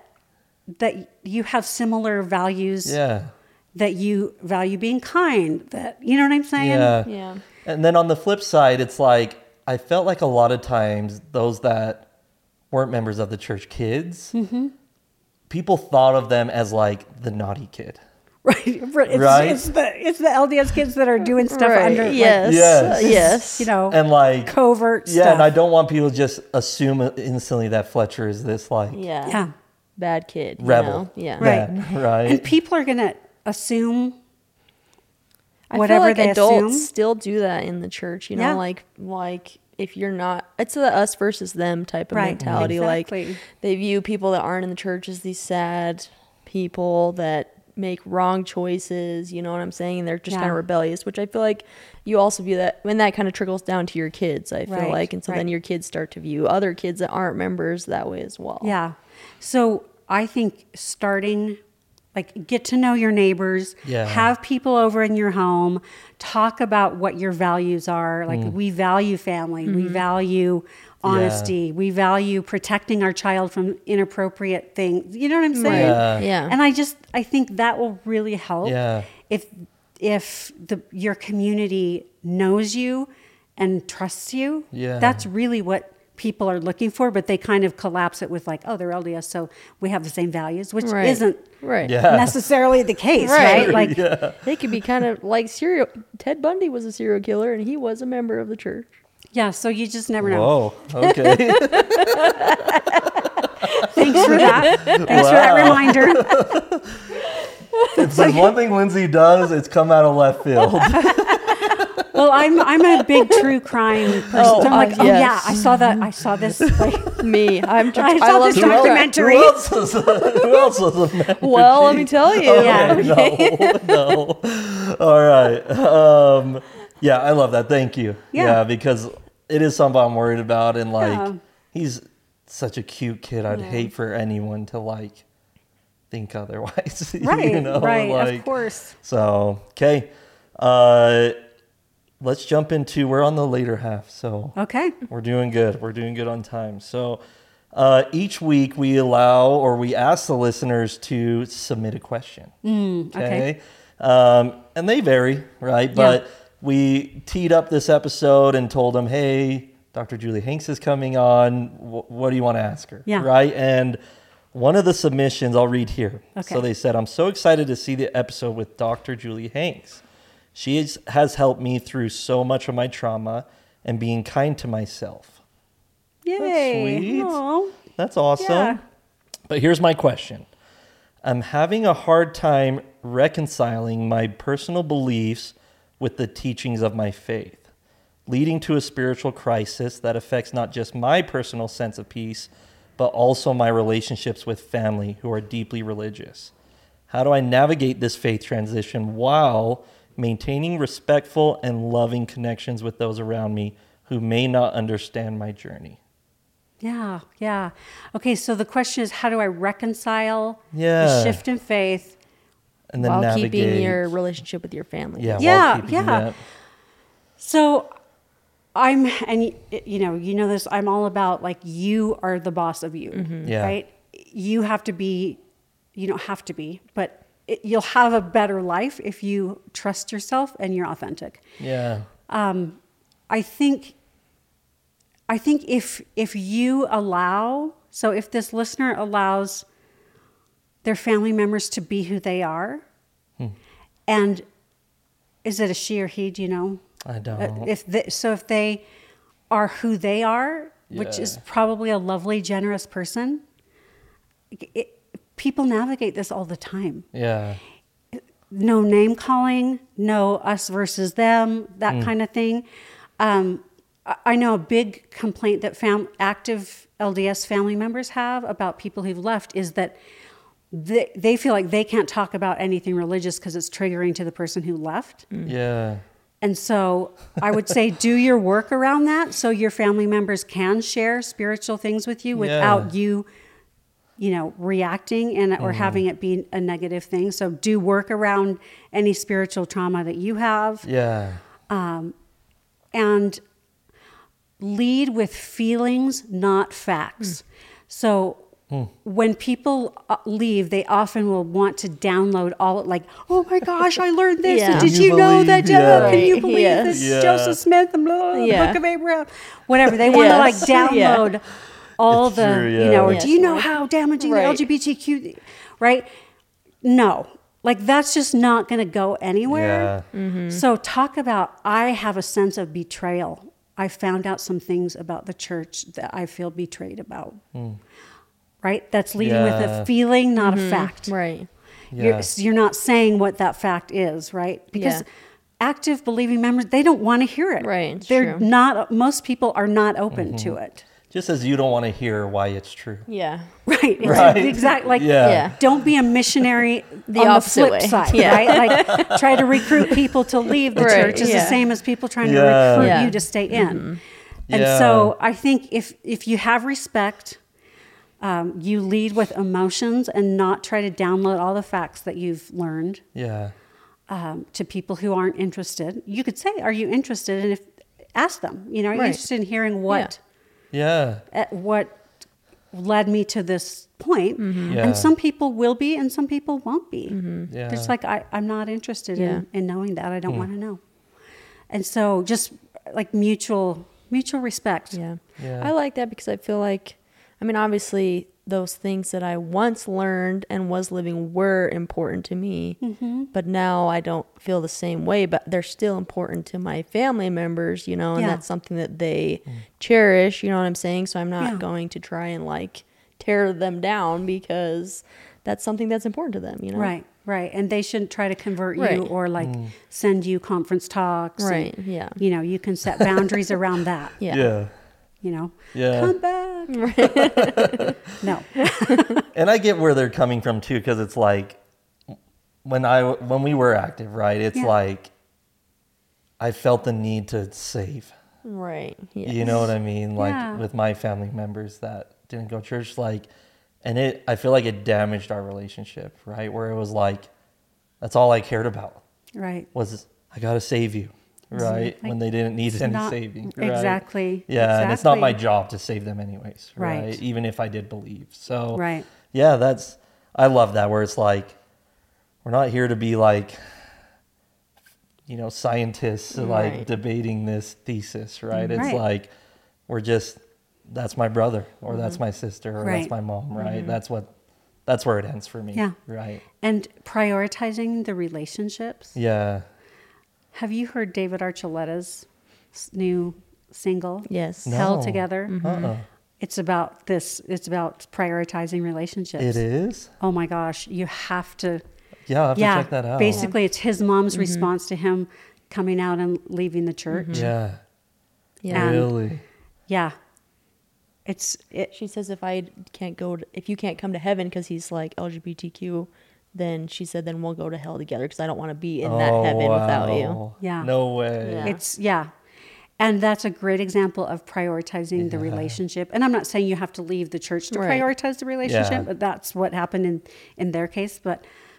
you have similar values. That you value being kind. That, you know what I'm saying? Yeah. And then on the flip side, it's like I felt like a lot of times those that weren't members of the church kids, people thought of them as like the naughty kid. Right. It's the LDS kids that are doing stuff under. Yes. You know, and like covert stuff. Yeah, and I don't want people to just assume instantly that Fletcher is this like bad kid, rebel. You know? Right. And people are gonna assume whatever they adults still do that in the church. You know, like if you're not, it's the us versus them type of mentality. Exactly. Like they view people that aren't in the church as these sad people that make wrong choices, you know what I'm saying? And they're just kind of rebellious, which I feel like you also view that when that kind of trickles down to your kids, I feel like. And so then your kids start to view other kids that aren't members that way as well. Yeah. So I think starting, like, get to know your neighbors, have people over in your home, talk about what your values are. Like, we value family, we value honesty, we value protecting our child from inappropriate things. You know what I'm saying? Yeah. And I think that will really help if your community knows you and trusts you. That's really what people are looking for, but they kind of collapse it with like, oh, they're LDS, so we have the same values, which isn't necessarily the case, right? Like they could be kind of like Ted Bundy was a serial killer and he was a member of the church. Yeah, so you just never know. Whoa, okay. Thanks for that. Thanks for that reminder. If there's one thing Lindsay does, it's come out of left field. Well, I'm a big true crime person. So I'm like, I saw that. I saw this. Like, me, I saw this documentary. Who else was a member? Well, let me tell you. No. All right. Yeah, I love that. Thank you. Yeah, because it is something I'm worried about, and like he's such a cute kid. I'd hate for anyone to like think otherwise. Right. You know? Right. Like, of course. So okay. Let's jump into, we're on the later half, so we're doing good. We're doing good on time. So each week we ask the listeners to submit a question. Okay. And they vary, right? But we teed up this episode and told them, hey, Dr. Julie Hanks is coming on. What do you want to ask her? Yeah. Right. And one of the submissions I'll read here. Okay. So they said, I'm so excited to see the episode with Dr. Julie Hanks. She has helped me through so much of my trauma and being kind to myself. Yay. That's sweet. Aww. That's awesome. Yeah. But here's my question. I'm having a hard time reconciling my personal beliefs with the teachings of my faith, leading to a spiritual crisis that affects not just my personal sense of peace, but also my relationships with family who are deeply religious. How do I navigate this faith transition while maintaining respectful and loving connections with those around me who may not understand my journey? Yeah, yeah. Okay, so the question is, how do I reconcile Yeah. the shift in faith And then while navigate. keeping your relationship with your family? Yeah, Yeah, while keeping yeah. that. So you know this, I'm all about like, you are the boss of you, Yeah. right? You have to be, you don't have to be, but you'll have a better life if you trust yourself and you're authentic. Yeah. I think if you allow, so if this listener allows their family members to be who they are, and is it a she or he? Do you know? I don't. If they are who they are, which is Yeah. probably a lovely, generous person, people navigate this all the time. Yeah. No name calling, no us versus them, that kind of thing. I know a big complaint that active LDS family members have about people who've left is that they feel like they can't talk about anything religious because it's triggering to the person who left. Yeah. And so I would say do your work around that so your family members can share spiritual things with you without you reacting or having it be a negative thing. So do work around any spiritual trauma that you have. Yeah. And lead with feelings, not facts. So when people leave, they often will want to download all, like, oh my gosh, I learned this. Yeah. And did Can you you know believe- that? yeah. Can you Right. believe Yes. this? Yeah. Joseph Smith and blah, blah, blah, Yeah. the Book of Abraham, whatever. They want to like Yes. Yeah. download all It's the, true, you know, or Yes, do you know Lord. how damaging Right. the LGBTQ, right? No. Like that's just not going to go anywhere. Yeah. So talk about, I have a sense of betrayal. I found out some things about the church that I feel betrayed about. Right? That's leading with Yeah. a feeling, not a fact. Right. You're not saying what that fact is, right? Because Yeah. active believing members, they don't want to hear it. Right, it's They're true. not, most people are not open to it. Just as you don't want to hear why it's true. Yeah. Right. Right. Exactly. Like, Yeah. Yeah. don't be a missionary The on the opposite flip way. side, Yeah. right? Like try to recruit people to leave the Right, church is yeah. the same as people trying to Yeah. recruit Yeah. you to stay in. And Yeah. so I think if you have respect, you lead with emotions and not try to download all the facts that you've learned Yeah. to people who aren't interested. You could say, "Are you interested?" And if ask them, are you Right. interested in hearing what Yeah. what led me to this point? Yeah. And some people will be, and some people won't be. Yeah. It's like I'm not interested Yeah. in knowing that. I don't want to know. And so just like mutual respect. Yeah. Yeah. I like that because I feel like, obviously those things that I once learned and was living were important to me, but now I don't feel the same way, but they're still important to my family members, and Yeah. that's something that they cherish, you know what I'm saying? So I'm not Yeah. going to try and like tear them down because that's something that's important to them, Right. And they shouldn't try to convert you Right. or like send you conference talks. and, Right, yeah. You can set boundaries around that. Yeah. Yeah. Yeah. Come back. No. And I get where they're coming from too, because it's like when we were active, right? It's Yeah. like I felt the need to save. Right. Yes. You know what I mean? Like Yeah. with my family members that didn't go to church, and I feel like it damaged our relationship, right? Where it was like, that's all I cared about Right. was I got to save you, right? When they didn't need any not- saving, right? Exactly. Yeah, and it's not my Exactly. job to save them anyways, right? Right. Even if I did believe. So, Right. yeah, I love that where it's like, we're not here to be like, scientists like Right. debating this thesis, right? It's Right. like, that's my brother, or that's my sister, or that's my mom, right? That's where it ends for me. Yeah. Right. And prioritizing the relationships. Yeah. Have you heard David Archuleta's new single? Yes. No. Held Together. Uh-uh. It's about this. It's about prioritizing relationships. It is? Oh my gosh. You have to. Yeah, I'll have to check that out. Basically, it's his mom's response to him coming out and leaving the church. Yeah. Yeah. Really? Yeah. She says if you can't come to heaven because he's like LGBTQ, then she said, then we'll go to hell together because I don't want to be in that heaven without you. Yeah. No way. Yeah. And that's a great example of prioritizing the relationship. And I'm not saying you have to leave the church to prioritize the relationship, but that's what happened in their case. But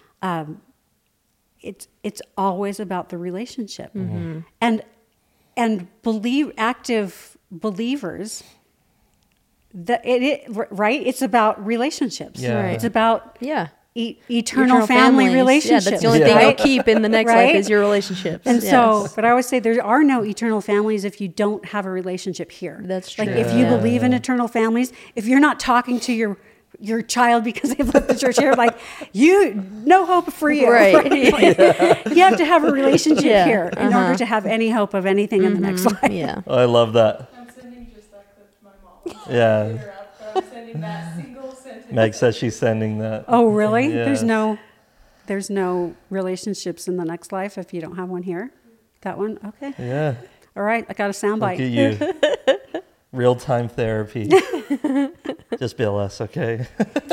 it's always about the relationship. And active believers, right? It's about relationships. Yeah. It's about eternal family families. relationships. Yeah, that's the only thing you'll keep in the next life is your relationships. And so, but I always say there are no eternal families if you don't have a relationship here. That's true. Like if you believe in eternal families, if you're not talking to your child because they've left the church here, like no hope for you. Right. You have to have a relationship here in order to have any hope of anything in the next life. Yeah. Oh, I love that. I'm sending just that clip to my mom. Yeah. I'm sending that single sentence. Meg says she's sending that. Oh, really? Yeah. There's no relationships in the next life if you don't have one here. That one? Okay. Yeah. All right. I got a soundbite. Look at you. Real-time therapy. Just bill us, okay?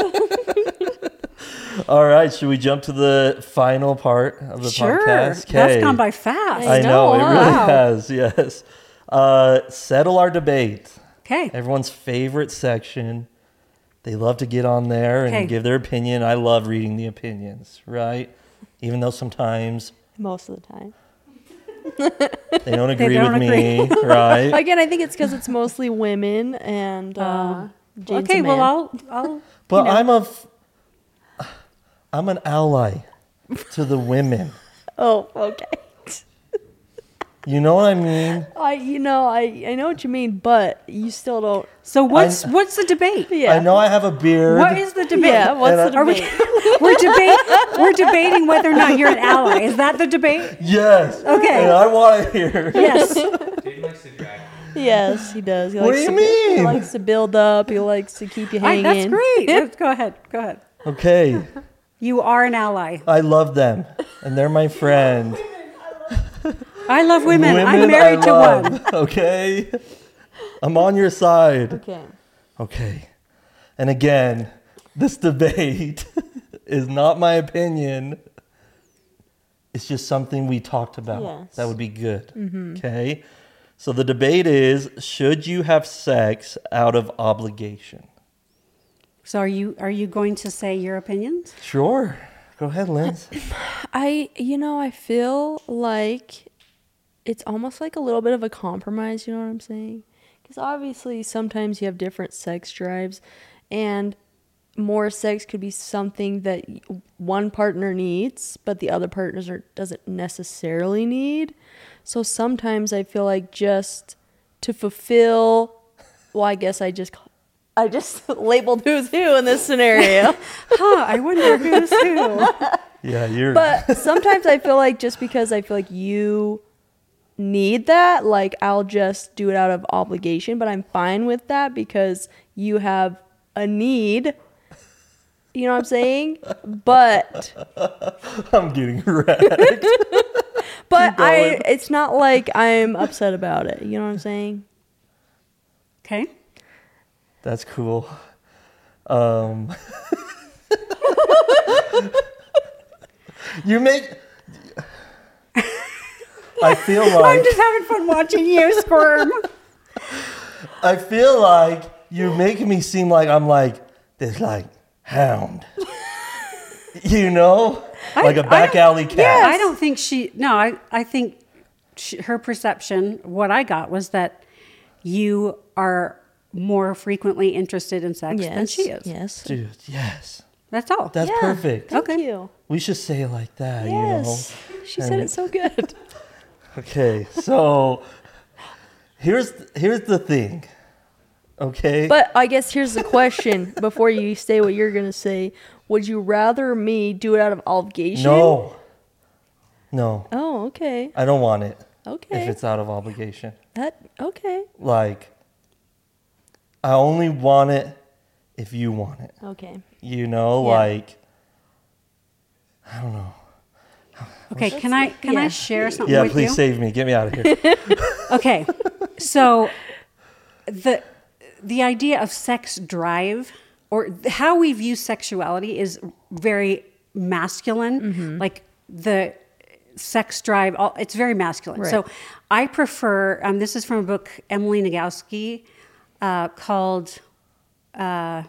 All right. Should we jump to the final part of the podcast? Sure. That's gone by fast. I know. It really Wow. has. Yes. Settle our debate. Okay. Everyone's favorite section. They love to get on there and Okay. give their opinion. I love reading the opinions, right? Even though sometimes Most of the time. they don't agree don't with me, right? Again, I think it's because it's mostly women and Jane's Okay. a man. Well, I'll. But I'm an ally to the women. Oh, okay. You know what I mean? I know what you mean, but you still don't. So what's the debate? Yeah. I know I have a beard. What is the debate? Yeah. What's the Are we, debate? we're debating whether or not you're an ally. Is that the debate? Yes. Okay. And I want to hear. Yes. Dave likes to drag. Yes, he does. He What do likes you to, mean? He likes to build up. He likes to keep you hanging. That's great. Go ahead. Okay. You are an ally. I love them, and they're my friend. I love women. I'm married to one. Okay. I'm on your side. Okay. Okay. And again, this debate is not my opinion. It's just something we talked about. Yes. That would be good. Okay. So the debate is, should you have sex out of obligation? So are you going to say your opinions? Sure. Go ahead, Linz. I feel like it's almost like a little bit of a compromise, you know what I'm saying? Because obviously sometimes you have different sex drives, and more sex could be something that one partner needs, but the other partner doesn't necessarily need. So sometimes I feel like just to fulfill, well, I guess I just labeled who's who in this scenario. I wonder who's who. Yeah, you're. But sometimes I feel like just because I feel like you need that, like I'll just do it out of obligation, but I'm fine with that because you have a need. You know what I'm saying? But I'm getting wrecked. but it's not like I'm upset about it. You know what I'm saying? Okay. That's cool. You make. I feel like. I'm just having fun watching you squirm. I feel like you're making me seem like I'm like this, like hound. You know, like a back alley cat. Yeah, I don't think I think her perception, what I got was that you are more frequently interested in sex than she is. Yes. Dude, yes. That's all. That's Yeah. perfect. Thank Okay. you. We should say it like that, Yes. She said it so good. Okay, so here's the thing. Okay. But I guess here's the question before you say what you're going to say. Would you rather me do it out of obligation? No. Oh, okay. I don't want it. Okay. If it's out of obligation. Okay. Like, I only want it if you want it. Okay. You know, Yeah. like, I don't know. Okay, can I share something Yeah, with you? please save me. Get me out of here. Okay, so the idea of sex drive, or how we view sexuality, is very masculine. Like the sex drive, it's very masculine. Right. So I prefer, this is from a book, Emily Nagoski, called Come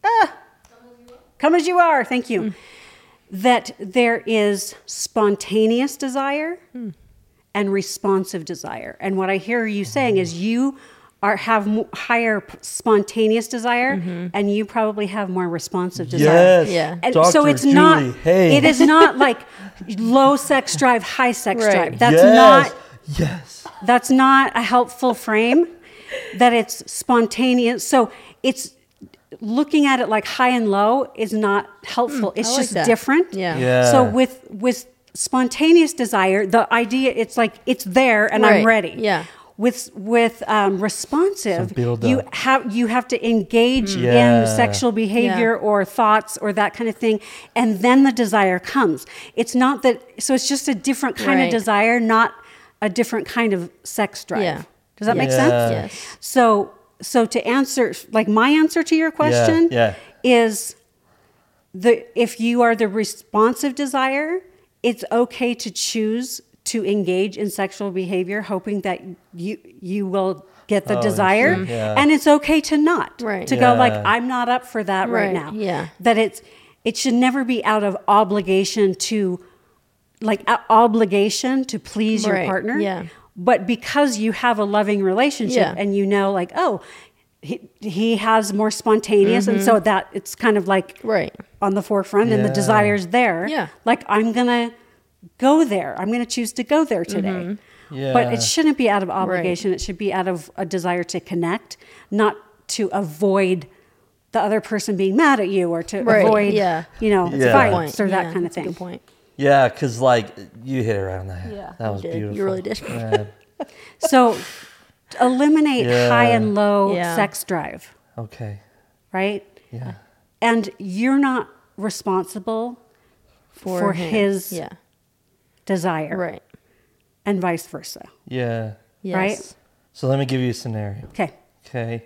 As You Are. Thank you. That there is spontaneous desire and responsive desire. And what I hear you saying is you have higher spontaneous desire, and you probably have more responsive desire. Yes. Yeah. And Dr. so it's Julie, not. hey. It is not like low sex drive, high sex Right. drive. That's Yes. not. Yes. That's not a helpful frame. That it's spontaneous. So it's looking at it like high and low is not helpful. It's I like just that. different. Yeah. Yeah. So with spontaneous desire, the idea it's like it's there and I'm Right. ready. Yeah. With responsive, Some build you up. have to engage Yeah. in sexual behavior Yeah. or thoughts or that kind of thing, and then the desire comes. It's not that. So it's just a different kind of Right. desire, not a different kind of sex drive. Yeah. Does that make Yeah. sense? Yes. So to answer, like my answer to your question yeah. is if you are the responsive desire, it's okay to choose to engage in sexual behavior, hoping that you will get the desire, sure. Yeah. and it's okay to not. Right. To go like Yeah. I'm not up for that right Right. now. Yeah. That it should never be out of obligation to obligation to please your Right. partner. Yeah. But because you have a loving relationship Yeah. and you know, like, oh, he has more spontaneous, and so that it's kind of like Right. on the forefront, and the Yeah. desire's there. Yeah. Like I'm gonna go there. I'm gonna choose to go there today. Yeah. But it shouldn't be out of obligation. It should be out of a desire to connect, not to avoid the other person being mad at you or to Right. avoid, Yeah. Yeah. fights or that Yeah, kind of that's a thing. good point. Yeah, because, like, you hit it right on the head. Yeah, That you was did. beautiful. You really did. Yeah. So eliminate Yeah. high and low Yeah. sex drive, Okay. right? Yeah. And you're not responsible for him. his Yeah. desire, Right. and vice versa. Yeah. Yes. Right? So let me give you a scenario. Okay. Okay.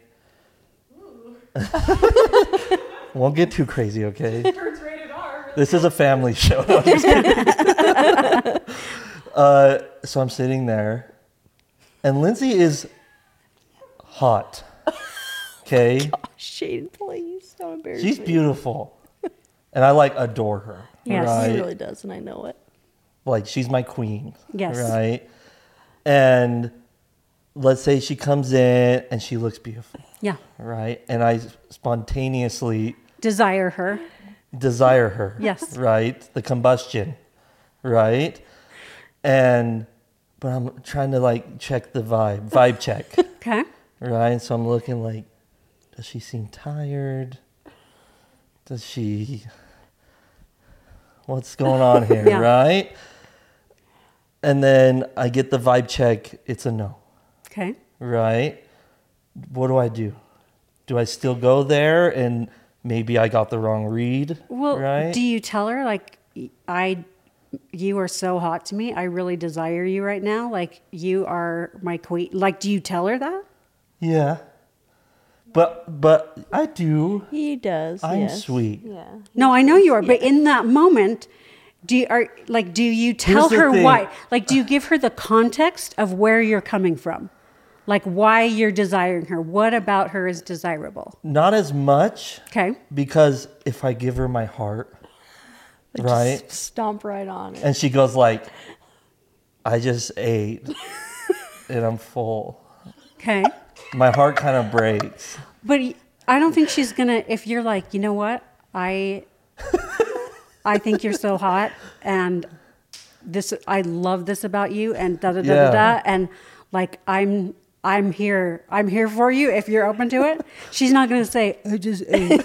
Won't get too crazy, okay? Turns rated R. This is a family show. No, I'm just kidding. So I'm sitting there, and Lindsay is hot. Okay? Shane, please. Don't embarrass She's me. beautiful. And I adore her. Yes. Right? He really does, and I know it. Like she's my queen. Yes. Right? And let's say she comes in and she looks beautiful. Yeah. Right? And I spontaneously Desire her. desire her. Yes. Right? The combustion. Right? But I'm trying to check the vibe check. Okay. Right? So I'm looking does she seem tired? What's going on here? Yeah. Right? And then I get the vibe check. It's a no. Okay. Right? What do? Do I still go there and maybe I got the wrong read? Well, right? do you tell her you are so hot to me. I really desire you right now. Like you are my queen. Like, do you tell her that? Yeah. But I do. He does. I'm yes. sweet. Yeah. No, I know you are. But in that moment, do you tell Here's the her thing. why? Like, do you give her the context of where you're coming from? Like why you're desiring her? What about her is desirable? Not as much Okay. because if I give her my heart, right? Just stomp right on it. And she goes I just ate and I'm full. Okay. My heart kind of breaks. But I don't think she's gonna. If you're like, you know what, I think you're so hot, and I love this about you, and da da da da Yeah. da, and like I'm here for you if you're open to it. She's not going to say, I just ate.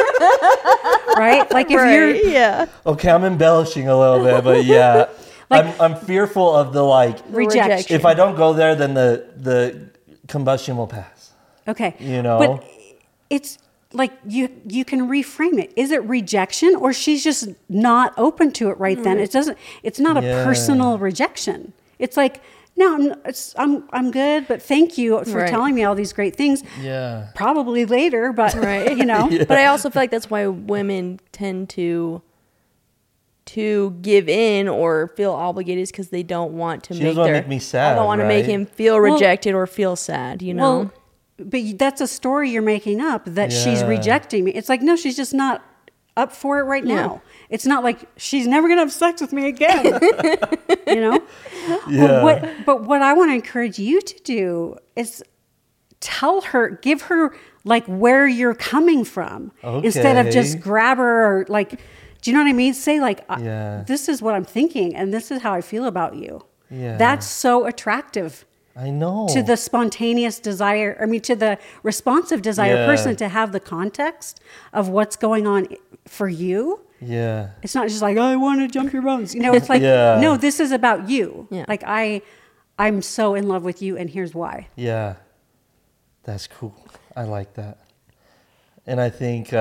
Right? Like if you're yeah. Okay, I'm embellishing a little bit, but yeah. Like, I'm fearful of the rejection. If I don't go there, then the combustion will pass. Okay. You know? But it's like you can reframe it. Is it rejection, or she's just not open to it right then? It's not a personal rejection. It's like, no, I'm good, but thank you for telling me all these great things. Yeah. Probably later, but you know. Yeah. But I also feel like that's why women tend to give in or feel obligated, because they don't want to make me sad. I don't want to make him feel rejected or feel sad, you know. Well, but that's a story you're making up that she's rejecting me. It's like, no, she's just not up for it right now. It's not like she's never going to have sex with me again. You know? Yeah. But what I want to encourage you to do is give her like where you're coming from, instead of just grab her or like, do you know what I mean? Say like, this is what I'm thinking and this is how I feel about you. Yeah. That's so attractive. I know. To the spontaneous desire, to the responsive desire person to have the context of what's going on for you. Yeah. It's not just like, oh, I want to jump your bones. You know, it's like, no, this is about you. Yeah. Like I'm so in love with you and here's why. Yeah. That's cool. I like that. And I think,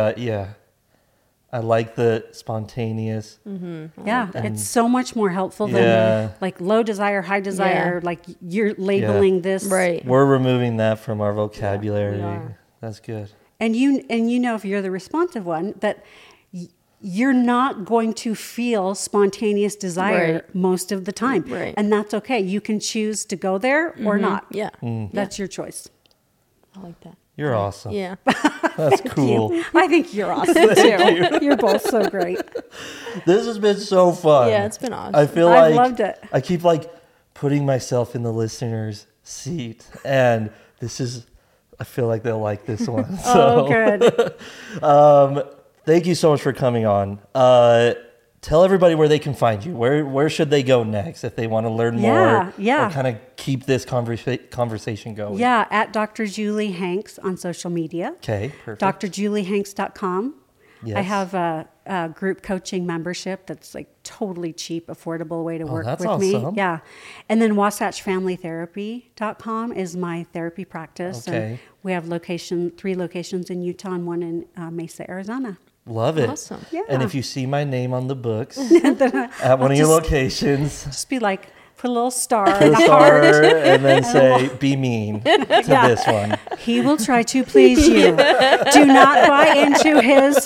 I like the spontaneous. Mm-hmm. Yeah, it's so much more helpful than like low desire, high desire. Like you're labeling this. Right. We're removing that from our vocabulary. Yeah, that's good. And you know, if you're the responsive one, that you're not going to feel spontaneous desire most of the time. Right. And that's okay. You can choose to go there or not. Yeah. That's your choice. I like that. You're awesome. Yeah. That's cool. I think you're awesome too. You're both so great. This has been so fun. Yeah, it's been awesome. I feel I've loved it. I keep like putting myself in the listener's seat, and I feel like they'll like this one. So, good. Thank you so much for coming on. Tell everybody where they can find you. Where should they go next if they want to learn more or kind of keep this conversation going? Yeah, at Dr. Julie Hanks on social media. Okay, perfect. drjuliehanks.com. Yes. I have a group coaching membership that's like totally cheap, affordable way to work with me. Yeah. And then wasatchfamilytherapy.com is my therapy practice. Okay. And we have 3 locations in Utah and 1 in Mesa, Arizona. Love it. Awesome. Yeah. And if you see my name on the books at one of your locations, just be like, put a little star and then say, be mean to this one. He will try to please you. Do not buy into his...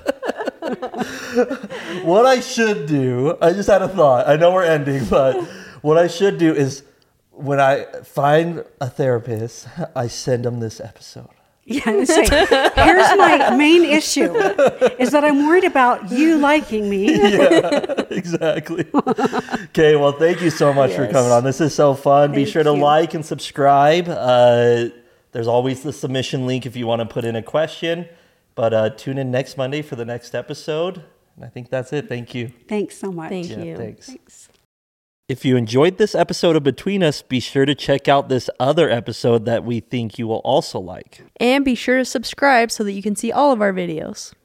What I should do, I just had a thought. I know we're ending, but what I should do is when I find a therapist, I send them this episode. Yeah, say, here's my main issue, is that I'm worried about you liking me. Yeah, exactly. Okay, well, thank you so much for coming on. This is so fun. Be sure to like and subscribe. There's always the submission link if you want to put in a question. But tune in next Monday for the next episode. And I think that's it. Thank you. Thanks so much. Thank you. Thanks. If you enjoyed this episode of Between Us, be sure to check out this other episode that we think you will also like. And be sure to subscribe so that you can see all of our videos.